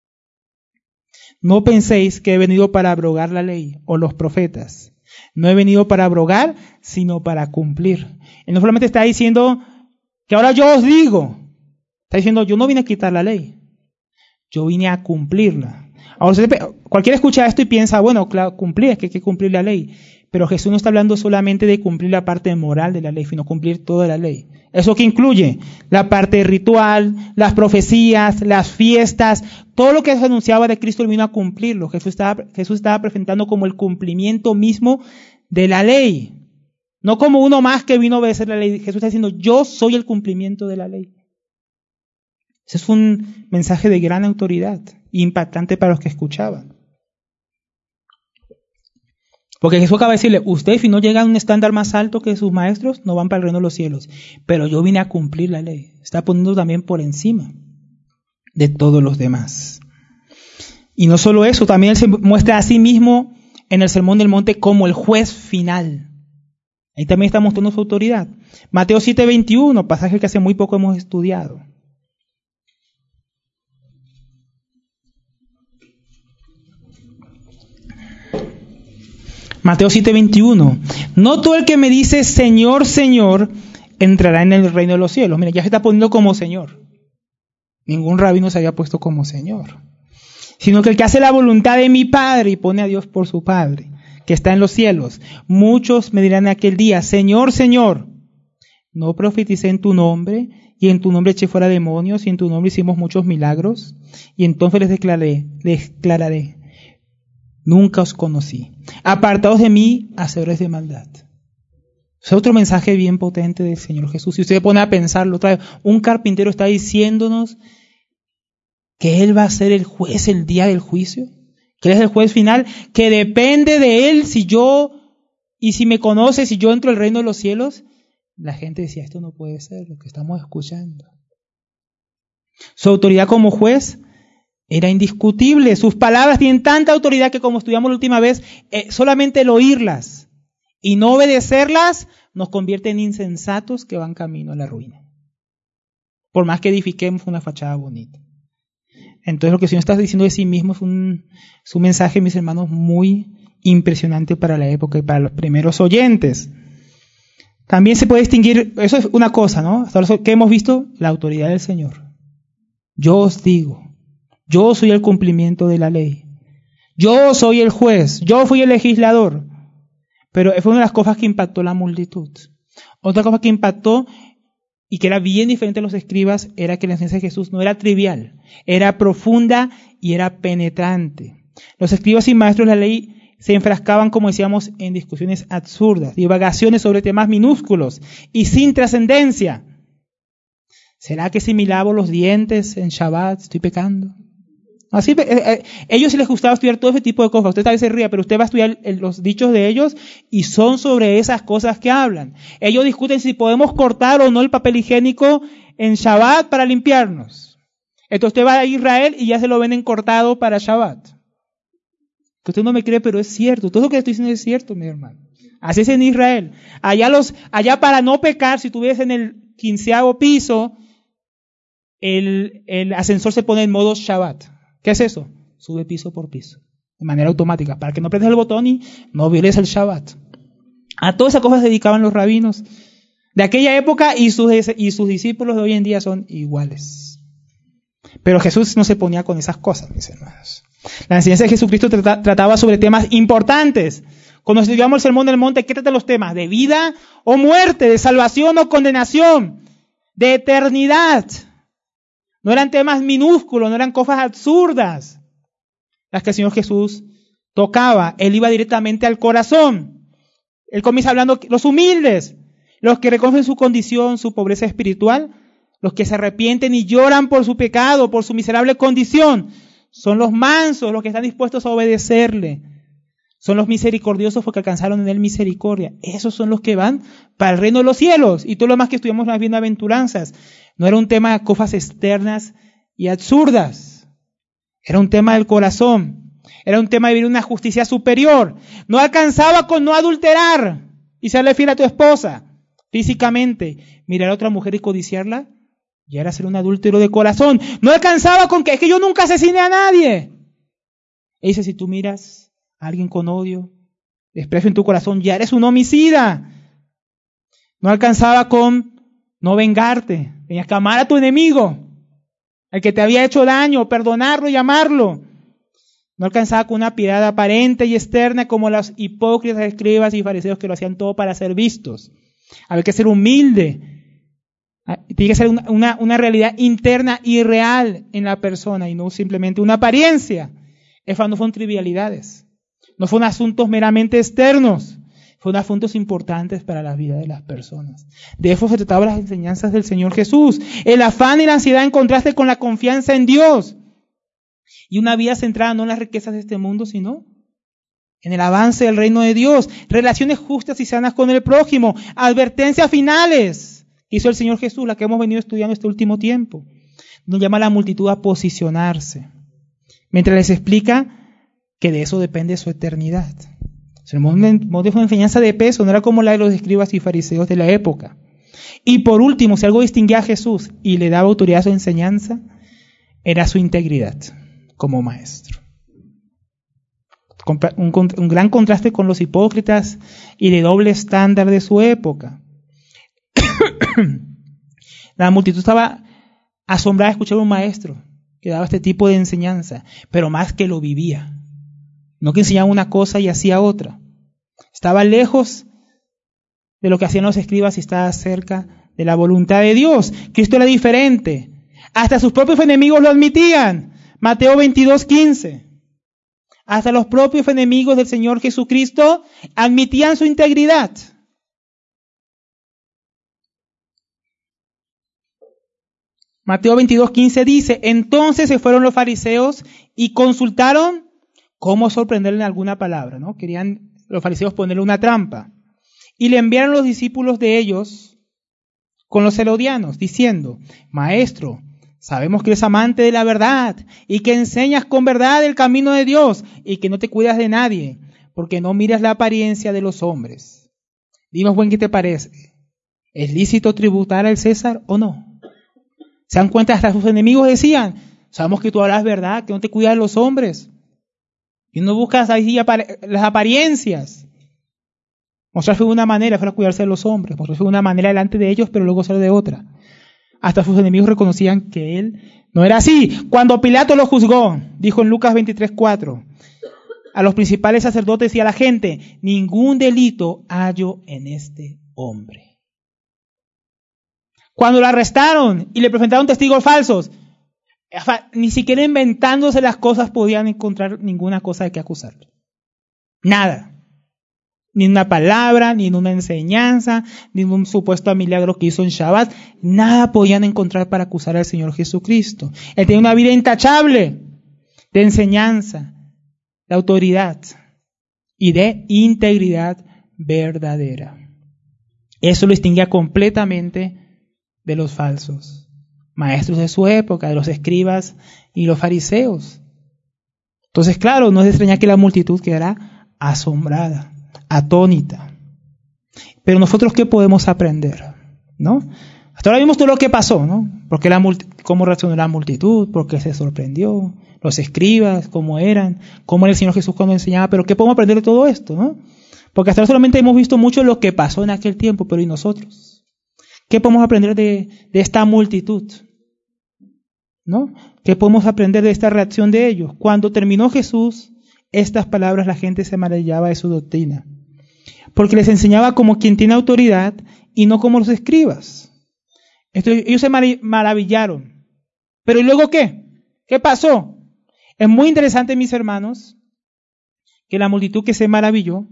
No penséis que he venido para abrogar la ley o los profetas. No he venido para abrogar, sino para cumplir. Y no solamente está diciendo que ahora yo os digo. Está diciendo, yo no vine a quitar la ley. Yo vine a cumplirla. Ahora, cualquiera escucha esto y piensa, bueno, claro, cumplir, es que hay que cumplir la ley. Pero Jesús no está hablando solamente de cumplir la parte moral de la ley, sino cumplir toda la ley. ¿Eso que incluye? La parte ritual, las profecías, las fiestas, todo lo que se anunciaba de Cristo, Él vino a cumplirlo. Jesús estaba presentando como el cumplimiento mismo de la ley. No como uno más que vino a obedecer la ley. Jesús está diciendo, yo soy el cumplimiento de la ley. Ese es un mensaje de gran autoridad, impactante para los que escuchaban. Porque Jesús acaba de decirle, ustedes si no llegan a un estándar más alto que sus maestros, no van para el reino de los cielos. Pero yo vine a cumplir la ley. Está poniendo también por encima de todos los demás. Y no solo eso, también Él se muestra a sí mismo en el Sermón del Monte como el juez final. Ahí también está mostrando su autoridad. Mateo 7:21, pasaje que hace muy poco hemos estudiado. Mateo 7:21. No todo el que me dice Señor, Señor, entrará en el reino de los cielos. Mira, ya se está poniendo como Señor. Ningún rabino se había puesto como Señor. Sino que el que hace la voluntad de mi Padre y pone a Dios por su Padre, que está en los cielos. Muchos me dirán en aquel día, Señor, Señor, no profeticé en tu nombre, y en tu nombre eché fuera demonios, y en tu nombre hicimos muchos milagros. Y entonces les declararé, nunca os conocí. Apartaos de mí, hacedores de maldad. Es otro mensaje bien potente del Señor Jesús. Si usted se pone a pensarlo otra vez, un carpintero está diciéndonos que Él va a ser el juez el día del juicio, que Él es el juez final, que depende de Él si me conoce, si yo entro al reino de los cielos. La gente decía, esto no puede ser lo que estamos escuchando. Su autoridad como juez era indiscutible. Sus palabras tienen tanta autoridad que, como estudiamos la última vez, solamente el oírlas y no obedecerlas nos convierte en insensatos que van camino a la ruina. Por más que edifiquemos una fachada bonita. Entonces lo que el Señor está diciendo de sí mismo es un mensaje, mis hermanos, muy impresionante para la época y para los primeros oyentes. También se puede distinguir, eso es una cosa, ¿no? Hasta ahora, ¿qué hemos visto? La autoridad del Señor. Yo os digo, yo soy el cumplimiento de la ley. Yo soy el juez, yo fui el legislador. Pero fue una de las cosas que impactó la multitud. Otra cosa que impactó y que era bien diferente a los escribas era que la enseñanza de Jesús no era trivial, era profunda y era penetrante. Los escribas y maestros de la ley se enfrascaban, como decíamos, en discusiones absurdas, divagaciones sobre temas minúsculos y sin trascendencia. ¿Será que si me lavo los dientes en Shabbat estoy pecando? Así, ellos sí les gustaba estudiar todo ese tipo de cosas. Usted tal vez se ría, pero usted va a estudiar los dichos de ellos y son sobre esas cosas que hablan. Ellos discuten si podemos cortar o no el papel higiénico en Shabbat para limpiarnos. Entonces usted va a Israel y ya se lo venden cortado para Shabbat. Que usted no me cree, pero es cierto. Todo lo que estoy diciendo es cierto, mi hermano. Así es en Israel. Allá para no pecar, si tú vives en el 15º piso, el ascensor se pone en modo Shabbat. ¿Qué es eso? Sube piso por piso, de manera automática, para que no prendas el botón y no violes el Shabbat. A todas esas cosas se dedicaban los rabinos de aquella época y sus discípulos de hoy en día son iguales. Pero Jesús no se ponía con esas cosas, mis hermanos. La enseñanza de Jesucristo trataba sobre temas importantes. Cuando estudiamos el Sermón del Monte, ¿qué tratan los temas? De vida o muerte, de salvación o condenación, de eternidad. No eran temas minúsculos, no eran cosas absurdas las que el Señor Jesús tocaba. Él iba directamente al corazón. Él comienza hablando los humildes, los que reconocen su condición, su pobreza espiritual, los que se arrepienten y lloran por su pecado, por su miserable condición. Son los mansos, los que están dispuestos a obedecerle. Son los misericordiosos porque alcanzaron en él misericordia. Esos son los que van para el reino de los cielos. Y todo lo más que estudiamos en las bienaventuranzas. No era un tema de cosas externas y absurdas. Era un tema del corazón. Era un tema de vivir una justicia superior. No alcanzaba con no adulterar y serle fiel a tu esposa físicamente. Mirar a otra mujer y codiciarla, ya era ser un adúltero de corazón. No alcanzaba con que es que yo nunca asesiné a nadie. Y dice, si tú miras a alguien con odio, desprecio en tu corazón, ya eres un homicida. No alcanzaba con no vengarte. Tenías que amar a tu enemigo, al que te había hecho daño, perdonarlo y amarlo. No alcanzaba con una piedad aparente y externa como los hipócritas, escribas y fariseos que lo hacían todo para ser vistos. Había que ser humilde. Tiene que ser una realidad interna y real en la persona y no simplemente una apariencia. Esas no fueron trivialidades. No fueron asuntos meramente externos. Fueron asuntos importantes para la vida de las personas. De eso se trataban las enseñanzas del Señor Jesús. El afán y la ansiedad en contraste con la confianza en Dios. Y una vida centrada no en las riquezas de este mundo, sino en el avance del reino de Dios. Relaciones justas y sanas con el prójimo. Advertencias finales que hizo el Señor Jesús, la que hemos venido estudiando este último tiempo. Nos llama a la multitud a posicionarse. Mientras les explica que de eso depende su eternidad. El modelo de enseñanza de peso, no era como la de los escribas y fariseos de la época. Y por último, si algo distinguía a Jesús y le daba autoridad a su enseñanza, era su integridad como maestro. Un gran contraste con los hipócritas y de doble estándar de su época. La multitud estaba asombrada de escuchar a un maestro que daba este tipo de enseñanza, pero más que lo vivía. No que enseñaba una cosa y hacía otra. Estaba lejos de lo que hacían los escribas y estaba cerca de la voluntad de Dios. Cristo era diferente. Hasta sus propios enemigos lo admitían. Mateo 22:15. Hasta los propios enemigos del Señor Jesucristo admitían su integridad. Mateo 22:15 dice, entonces se fueron los fariseos y consultaron cómo sorprenderle en alguna palabra, ¿no? Querían los fariseos ponerle una trampa. Y le enviaron los discípulos de ellos con los herodianos, diciendo, Maestro, sabemos que eres amante de la verdad y que enseñas con verdad el camino de Dios y que no te cuidas de nadie, porque no miras la apariencia de los hombres. Dinos, buen, ¿qué te parece? ¿Es lícito tributar al César o no? ¿Se dan cuenta? Hasta sus enemigos decían, sabemos que tú hablas verdad, que no te cuidas de los hombres. Y no buscas ahí las apariencias. Mostrarse de una manera para cuidarse de los hombres. Mostrarse de una manera delante de ellos, pero luego ser de otra. Hasta sus enemigos reconocían que él no era así. Cuando Pilato lo juzgó, dijo en Lucas 23:4, a los principales sacerdotes y a la gente, ningún delito hallo en este hombre. Cuando lo arrestaron y le presentaron testigos falsos, ni siquiera inventándose las cosas podían encontrar ninguna cosa de que acusarlo. Nada. Ni una palabra, ni una enseñanza, ni un supuesto milagro que hizo en Shabbat. Nada podían encontrar para acusar al Señor Jesucristo. Él tenía una vida intachable de enseñanza, de autoridad y de integridad verdadera. Eso lo distinguía completamente de los falsos maestros de su época, de los escribas y los fariseos. Entonces, claro, no es de extrañar que la multitud quedara asombrada, atónita. Pero nosotros, ¿qué podemos aprender? ¿No? Hasta ahora vimos todo lo que pasó, ¿no? Cómo reaccionó la multitud, por qué se sorprendió, los escribas, cómo eran, cómo era el Señor Jesús cuando enseñaba, pero ¿qué podemos aprender de todo esto, no? Porque hasta ahora solamente hemos visto mucho lo que pasó en aquel tiempo, pero ¿y nosotros? ¿Qué podemos aprender de esta multitud? ¿No? ¿Qué podemos aprender de esta reacción de ellos? Cuando terminó Jesús estas palabras, la gente se maravillaba de su doctrina, porque les enseñaba como quien tiene autoridad y no como los escribas. Entonces, ellos se maravillaron. ¿Pero y luego qué? ¿Qué pasó? Es muy interesante, mis hermanos, que la multitud que se maravilló,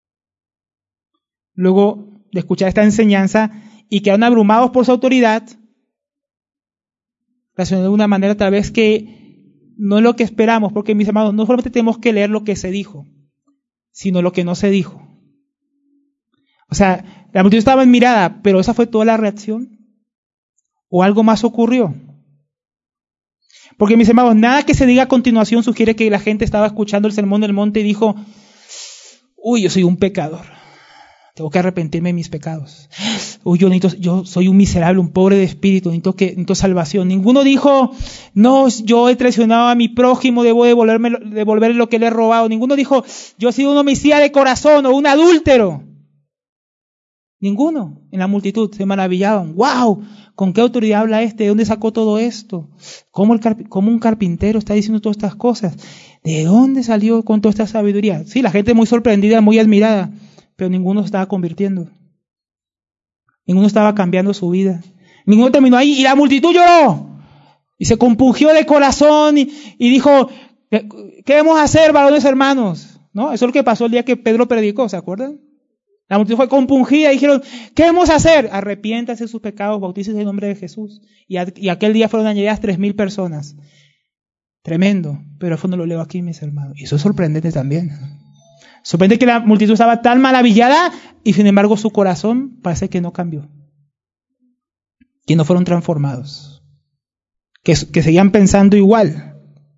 luego de escuchar esta enseñanza, y quedaron abrumados por su autoridad, reaccionó de una manera tal vez que no es lo que esperamos, porque mis hermanos, no solamente tenemos que leer lo que se dijo, sino lo que no se dijo. O sea, la multitud estaba admirada, pero ¿esa fue toda la reacción? ¿O algo más ocurrió? Porque mis hermanos, nada que se diga a continuación sugiere que la gente estaba escuchando el sermón del monte y dijo, uy, yo soy un pecador. Tengo que arrepentirme de mis pecados. Uy, yo soy un miserable, un pobre de espíritu, necesito salvación. Ninguno dijo, no, yo he traicionado a mi prójimo, debo devolverle lo que le he robado. Ninguno dijo, yo he sido un homicida de corazón o un adúltero. Ninguno. En la multitud se maravillaban. ¡Wow! ¿Con qué autoridad habla este? ¿De dónde sacó todo esto? ¿Cómo un carpintero está diciendo todas estas cosas? ¿De dónde salió con toda esta sabiduría? Sí, la gente muy sorprendida, muy admirada. Pero ninguno se estaba convirtiendo. Ninguno estaba cambiando su vida. Ninguno terminó ahí y la multitud lloró. Y se compungió de corazón y dijo, ¿qué debemos hacer, varones hermanos? ¿No? Eso es lo que pasó el día que Pedro predicó, ¿se acuerdan? La multitud fue compungida y dijeron, ¿qué debemos hacer? Arrepiéntanse de sus pecados, bautícense en el nombre de Jesús. Y aquel día fueron añadidas 3,000 personas. Tremendo. Pero eso no lo leo aquí, mis hermanos. Y eso es sorprendente también. Sorprende que la multitud estaba tan maravillada y sin embargo su corazón parece que no cambió. Que no fueron transformados. Que seguían pensando igual.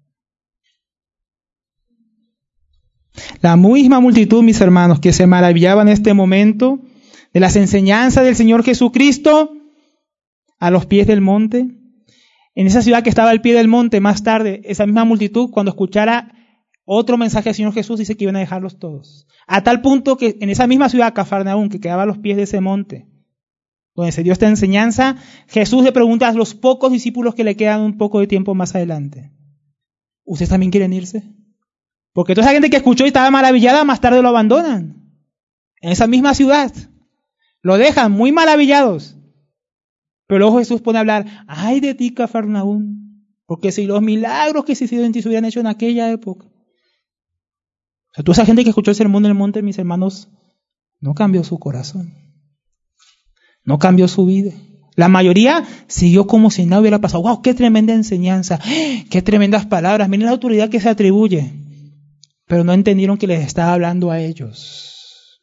La misma multitud, mis hermanos, que se maravillaba en este momento de las enseñanzas del Señor Jesucristo a los pies del monte. En esa ciudad que estaba al pie del monte, más tarde, esa misma multitud, cuando escuchara otro mensaje del Señor Jesús, dice que iban a dejarlos todos. A tal punto que en esa misma ciudad, Cafarnaúm, que quedaba a los pies de ese monte, donde se dio esta enseñanza, Jesús le pregunta a los pocos discípulos que le quedan un poco de tiempo más adelante, ¿ustedes también quieren irse? Porque toda esa gente que escuchó y estaba maravillada, más tarde lo abandonan. En esa misma ciudad. Lo dejan muy maravillados. Pero luego Jesús pone a hablar, ¡ay de ti, Cafarnaúm! Porque si los milagros que se hicieron en ti se hubieran hecho en aquella época. O sea, toda esa gente que escuchó el sermón del monte, mis hermanos, no cambió su corazón. No cambió su vida. La mayoría siguió como si nada hubiera pasado. ¡Wow! ¡Qué tremenda enseñanza! ¡Qué tremendas palabras! Miren la autoridad que se atribuye. Pero no entendieron que les estaba hablando a ellos.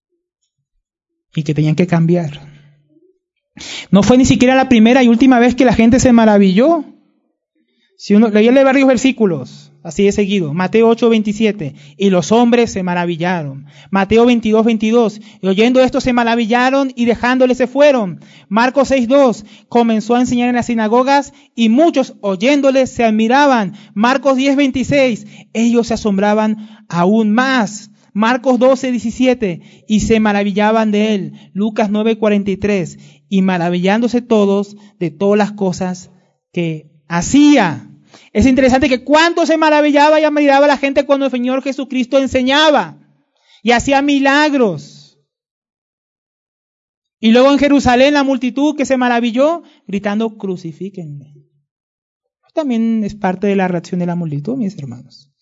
Y que tenían que cambiar. No fue ni siquiera la primera y última vez que la gente se maravilló. Si uno leía varios versículos, así de seguido. Mateo 8:27. Y los hombres se maravillaron. Mateo 22:22. Y oyendo esto se maravillaron y dejándole se fueron. Marcos 6:2. Comenzó a enseñar en las sinagogas y muchos oyéndole se admiraban. Marcos 10:26. Ellos se asombraban aún más. Marcos 12:17. Y se maravillaban de él. Lucas 9:43. Y maravillándose todos de todas las cosas que hacía. Es interesante que cuánto se maravillaba y admiraba la gente cuando el Señor Jesucristo enseñaba y hacía milagros. Y luego en Jerusalén la multitud que se maravilló gritando, crucifíquenme. También es parte de la reacción de la multitud, mis hermanos.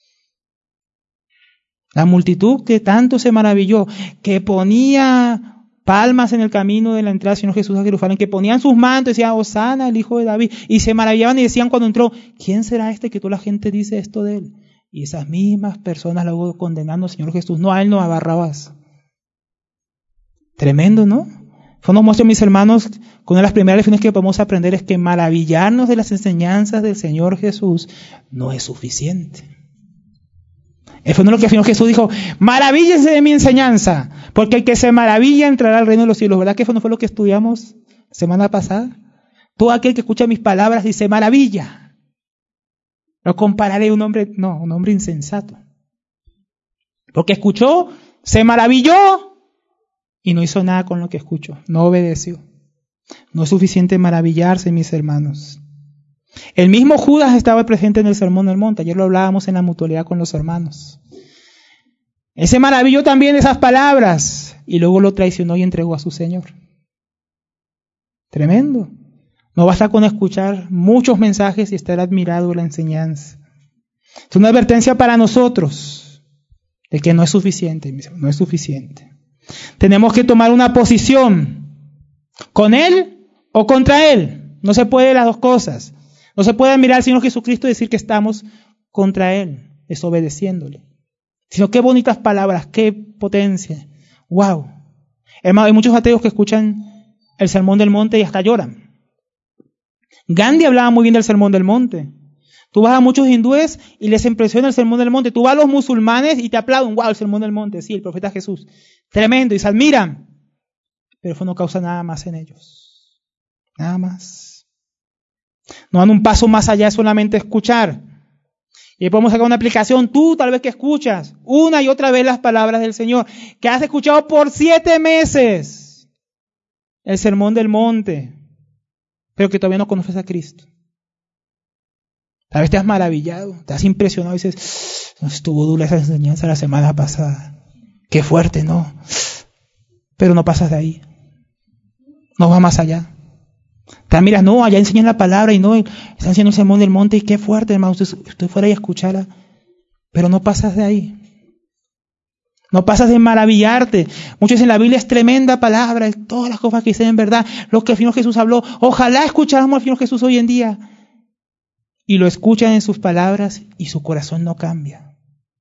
La multitud que tanto se maravilló, que ponía palmas en el camino de la entrada del Señor Jesús a Jerusalén, que ponían sus mantos y decían, Hosana, el hijo de David, y se maravillaban y decían cuando entró, ¿quién será este que toda la gente dice esto de él? Y esas mismas personas luego condenando al Señor Jesús, no a él, no a Barrabás. Tremendo, ¿no? Eso nos muestra, mis hermanos, que una de las primeras lecciones que podemos aprender es que maravillarnos de las enseñanzas del Señor Jesús no es suficiente. Eso no es lo que el Señor Jesús dijo, maravíllense de mi enseñanza, porque el que se maravilla entrará al reino de los cielos. ¿Verdad que eso no fue lo que estudiamos la semana pasada? Todo aquel que escucha mis palabras y se maravilla. No compararé a un hombre insensato. Porque escuchó, se maravilló y no hizo nada con lo que escuchó, no obedeció. No es suficiente maravillarse, mis hermanos. El mismo Judas estaba presente en el Sermón del Monte. Ayer lo hablábamos en la mutualidad con los hermanos. Él se maravilló también de esas palabras y luego lo traicionó y entregó a su Señor. Tremendo. No basta con escuchar muchos mensajes y estar admirado de la enseñanza. Es una advertencia para nosotros de que no es suficiente, no es suficiente. Tenemos que tomar una posición con Él o contra Él. No se puede las dos cosas. No se puede mirar al Señor Jesucristo y decir que estamos contra Él, desobedeciéndole. Sino qué bonitas palabras, qué potencia. ¡Wow! Hermano, hay muchos ateos que escuchan el Sermón del Monte y hasta lloran. Gandhi hablaba muy bien del Sermón del Monte. Tú vas a muchos hindúes y les impresiona el Sermón del Monte. Tú vas a los musulmanes y te aplauden. ¡Wow! El Sermón del Monte. Sí, el profeta Jesús. Tremendo. Y se admiran. Pero eso no causa nada más en ellos. Nada más. No dan un paso más allá de solamente escuchar. Y ahí podemos sacar una aplicación. Tú tal vez que escuchas una y otra vez las palabras del Señor. Que has escuchado por 7 meses. El Sermón del Monte. Pero que todavía no conoces a Cristo. Tal vez te has maravillado, te has impresionado y dices, estuvo dura esa enseñanza la semana pasada. Qué fuerte, ¿no? Pero no pasas de ahí. No va más allá. Te miras, no, allá enseñan la palabra y no, están haciendo el sermón del monte y qué fuerte, hermano. Usted fuera y escuchara. Pero no pasas de ahí. No pasas de maravillarte. Muchos dicen, la Biblia es tremenda palabra, todas las cosas que dicen en verdad, lo que el Señor Jesús habló. Ojalá escucháramos al Señor Jesús hoy en día. Y lo escuchan en sus palabras y su corazón no cambia.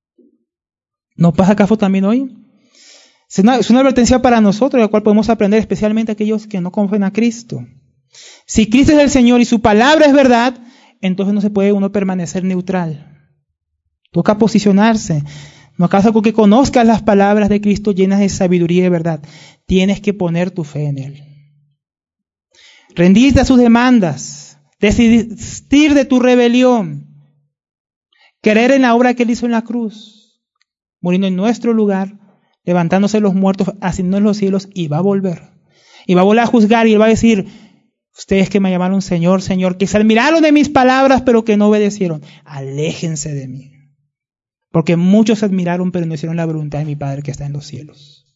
¿No pasa acaso también hoy? Es una advertencia para nosotros, de la cual podemos aprender, especialmente aquellos que no confían a Cristo. Si Cristo es el Señor y su palabra es verdad, entonces no se puede uno permanecer neutral. Toca posicionarse. No acaso con que conozcas las palabras de Cristo llenas de sabiduría y de verdad. Tienes que poner tu fe en Él. Rendirte a sus demandas. Desistir de tu rebelión. Creer en la obra que Él hizo en la cruz. Muriendo en nuestro lugar. Levantándose los muertos, ascendiendo en los cielos. Y va a volver. Y va a volver a juzgar y Él va a decir, ustedes que me llamaron Señor, Señor, que se admiraron de mis palabras pero que no obedecieron. Aléjense de mí. Porque muchos admiraron pero no hicieron la voluntad de mi Padre que está en los cielos.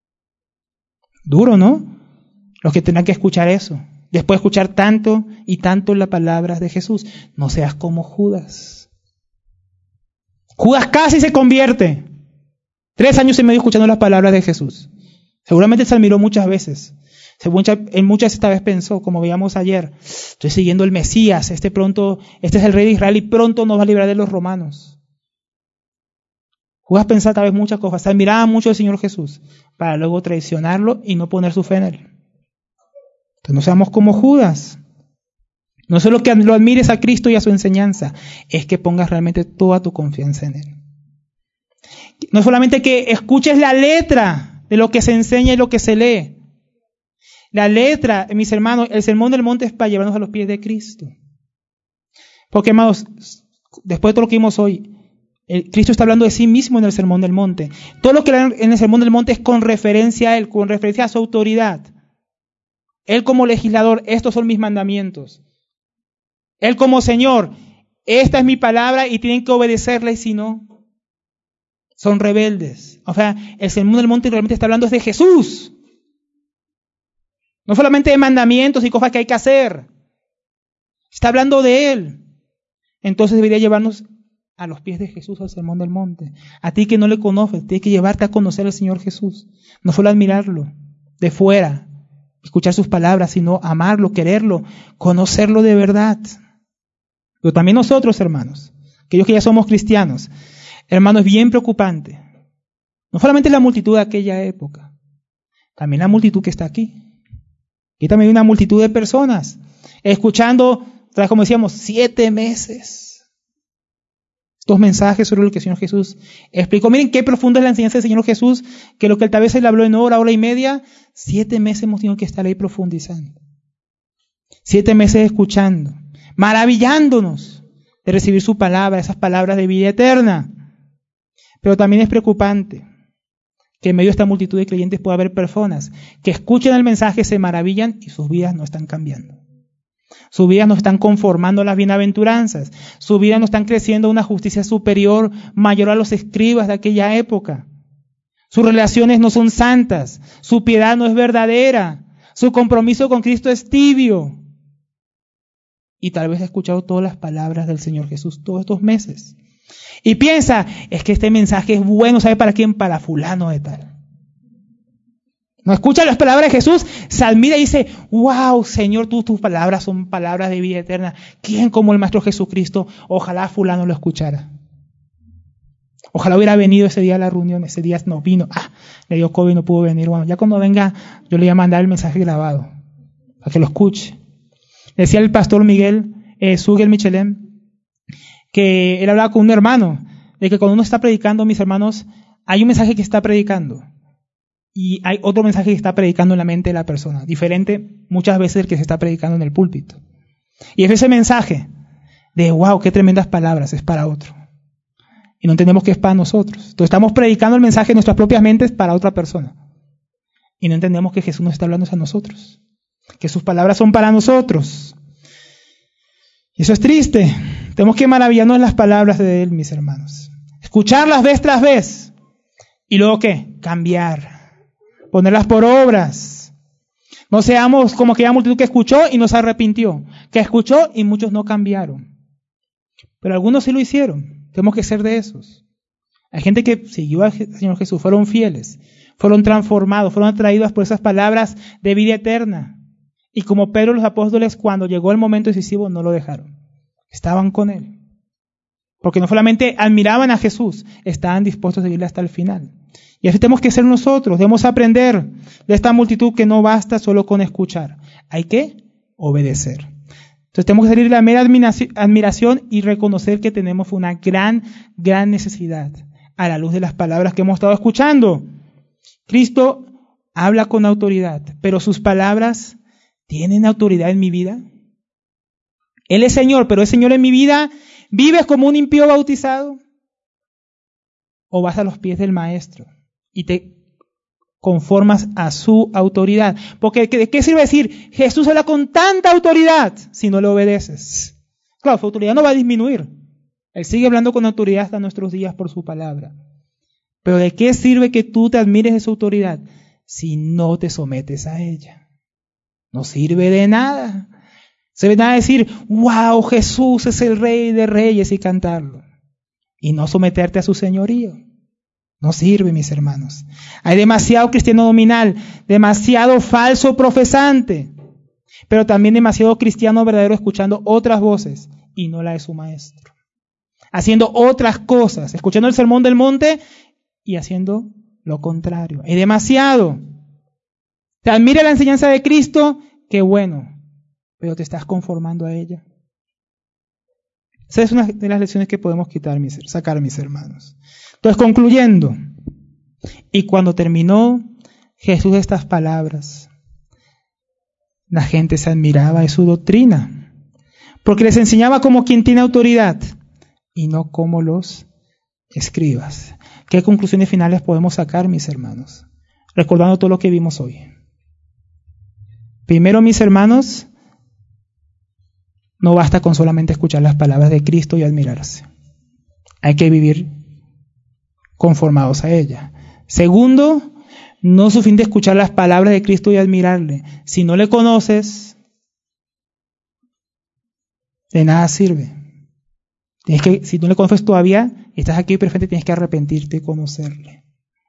Duro, ¿no? Los que tendrán que escuchar eso. Después de escuchar tanto y tanto las palabras de Jesús. No seas como Judas. Judas casi se convierte. 3 años y medio escuchando las palabras de Jesús. Seguramente se admiró muchas veces. En muchas esta vez pensó, como veíamos ayer, estoy siguiendo el Mesías, este es el rey de Israel y pronto nos va a librar de los romanos. Judas pensaba tal vez muchas cosas, se admiraba mucho del Señor Jesús, para luego traicionarlo y no poner su fe en Él. Entonces no seamos como Judas. No solo que lo admires a Cristo y a su enseñanza, es que pongas realmente toda tu confianza en Él. No solamente que escuches la letra de lo que se enseña y lo que se lee. La letra, mis hermanos, el sermón del monte es para llevarnos a los pies de Cristo. Porque, hermanos, después de todo lo que vimos hoy, Cristo está hablando de sí mismo en el sermón del monte. Todo lo que en el sermón del monte es con referencia a Él, con referencia a su autoridad. Él como legislador, estos son mis mandamientos. Él como Señor, esta es mi palabra y tienen que obedecerla y si no, son rebeldes. O sea, el sermón del monte realmente está hablando de Jesús. No solamente de mandamientos y cosas que hay que hacer. Está hablando de Él. Entonces debería llevarnos a los pies de Jesús al sermón del monte. A ti que no le conoces, tienes que llevarte a conocer al Señor Jesús. No solo admirarlo de fuera, escuchar sus palabras, sino amarlo, quererlo, conocerlo de verdad. Pero también nosotros, hermanos, aquellos que ya somos cristianos, hermanos, es bien preocupante. No solamente la multitud de aquella época, también la multitud que está aquí. Aquí también hay una multitud de personas escuchando, como decíamos, 7 meses. Estos mensajes sobre lo que el Señor Jesús explicó. Miren qué profunda es la enseñanza del Señor Jesús, que lo que tal vez Él habló en hora y media, 7 meses hemos tenido que estar ahí profundizando. 7 meses escuchando, maravillándonos de recibir su palabra, esas palabras de vida eterna. Pero también es preocupante que en medio de esta multitud de creyentes pueda haber personas que escuchan el mensaje, se maravillan y sus vidas no están cambiando. Sus vidas no están conformando a las bienaventuranzas. Sus vidas no están creciendo a una justicia superior, mayor a los escribas de aquella época. Sus relaciones no son santas. Su piedad no es verdadera. Su compromiso con Cristo es tibio. Y tal vez ha escuchado todas las palabras del Señor Jesús todos estos meses. Y piensa, es que este mensaje es bueno, ¿sabe para quién? Para fulano de tal. No escucha las palabras de Jesús, se admira y dice, wow, Señor, tus palabras son palabras de vida eterna. ¿Quién como el Maestro Jesucristo? Ojalá fulano lo escuchara. Ojalá hubiera venido ese día a la reunión, ese día no vino. Le dio COVID y no pudo venir. Bueno, ya cuando venga, yo le voy a mandar el mensaje grabado, para que lo escuche. Decía el pastor Miguel Sugel Michelem, que él hablaba con un hermano, de que cuando uno está predicando, mis hermanos, hay un mensaje que está predicando y hay otro mensaje que está predicando en la mente de la persona, diferente muchas veces del que se está predicando en el púlpito. Y es ese mensaje de wow, qué tremendas palabras, es para otro. Y no entendemos que es para nosotros. Entonces estamos predicando el mensaje de nuestras propias mentes para otra persona. Y no entendemos que Jesús nos está hablando a nosotros, que sus palabras son para nosotros. Y eso es triste. Tenemos que maravillarnos de las palabras de Él, mis hermanos. Escucharlas vez tras vez. Y luego, ¿qué? Cambiar. Ponerlas por obras. No seamos como aquella multitud que escuchó y no se arrepintió. Que escuchó y muchos no cambiaron. Pero algunos sí lo hicieron. Tenemos que ser de esos. Hay gente que siguió al Señor Jesús, fueron fieles, fueron transformados, fueron atraídos por esas palabras de vida eterna. Y como Pedro y los apóstoles, cuando llegó el momento decisivo, no lo dejaron. Estaban con Él. Porque no solamente admiraban a Jesús, estaban dispuestos a seguirle hasta el final. Y así tenemos que ser nosotros, debemos aprender de esta multitud que no basta solo con escuchar. Hay que obedecer. Entonces tenemos que salir de la mera admiración y reconocer que tenemos una gran necesidad a la luz de las palabras que hemos estado escuchando. Cristo habla con autoridad, pero sus palabras ¿tienen autoridad en mi vida? Él es Señor, pero ¿es Señor en mi vida? ¿Vives como un impío bautizado? ¿O vas a los pies del Maestro y te conformas a su autoridad? Porque ¿de qué sirve decir Jesús habla con tanta autoridad si no le obedeces? Claro, su autoridad no va a disminuir. Él sigue hablando con autoridad hasta nuestros días por su palabra. Pero ¿de qué sirve que tú te admires de su autoridad si no te sometes a ella? No sirve de nada. Se ve nada decir, wow, Jesús es el Rey de Reyes y cantarlo. Y no someterte a su señorío. No sirve, mis hermanos. Hay demasiado cristiano nominal, demasiado falso profesante, pero también demasiado cristiano verdadero escuchando otras voces y no la de su maestro. Haciendo otras cosas, escuchando el sermón del monte y haciendo lo contrario. Hay demasiado. Te admira la enseñanza de Cristo, qué bueno, pero te estás conformando a ella. Esa es una de las lecciones que podemos sacar, mis hermanos. Entonces, concluyendo, y cuando terminó Jesús estas palabras, la gente se admiraba de su doctrina, porque les enseñaba como quien tiene autoridad y no como los escribas. ¿Qué conclusiones finales podemos sacar, mis hermanos? Recordando todo lo que vimos hoy. Primero, mis hermanos, no basta con solamente escuchar las palabras de Cristo y admirarse. Hay que vivir conformados a ella. Segundo, no es suficiente escuchar las palabras de Cristo y admirarle. Si no le conoces, de nada sirve. Si no le conoces todavía, estás aquí presente, tienes que arrepentirte y conocerle.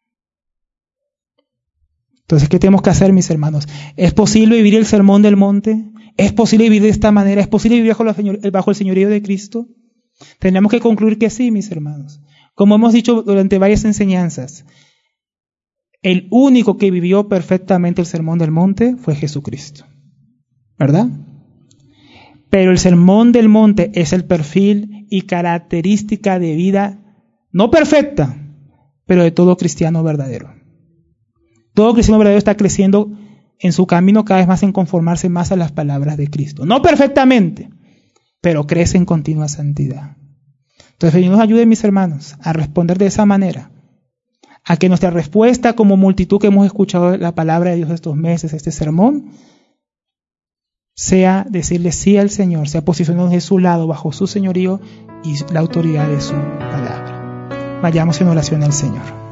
Entonces, ¿qué tenemos que hacer, mis hermanos? ¿Es posible vivir el sermón del monte? ¿Es posible vivir de esta manera? ¿Es posible vivir bajo el señorío de Cristo? Tenemos que concluir que sí, mis hermanos. Como hemos dicho durante varias enseñanzas, el único que vivió perfectamente el sermón del monte fue Jesucristo. ¿Verdad? Pero el sermón del monte es el perfil y característica de vida, no perfecta, pero de todo cristiano verdadero. Todo cristiano verdadero está creciendo en su camino cada vez más en conformarse más a las palabras de Cristo. No perfectamente, pero crece en continua santidad. Entonces, Dios nos ayude, mis hermanos, a responder de esa manera. A que nuestra respuesta como multitud que hemos escuchado la palabra de Dios estos meses, este sermón, sea decirle sí al Señor, sea posicionarnos de su lado, bajo su señorío y la autoridad de su palabra. Vayamos en oración al Señor.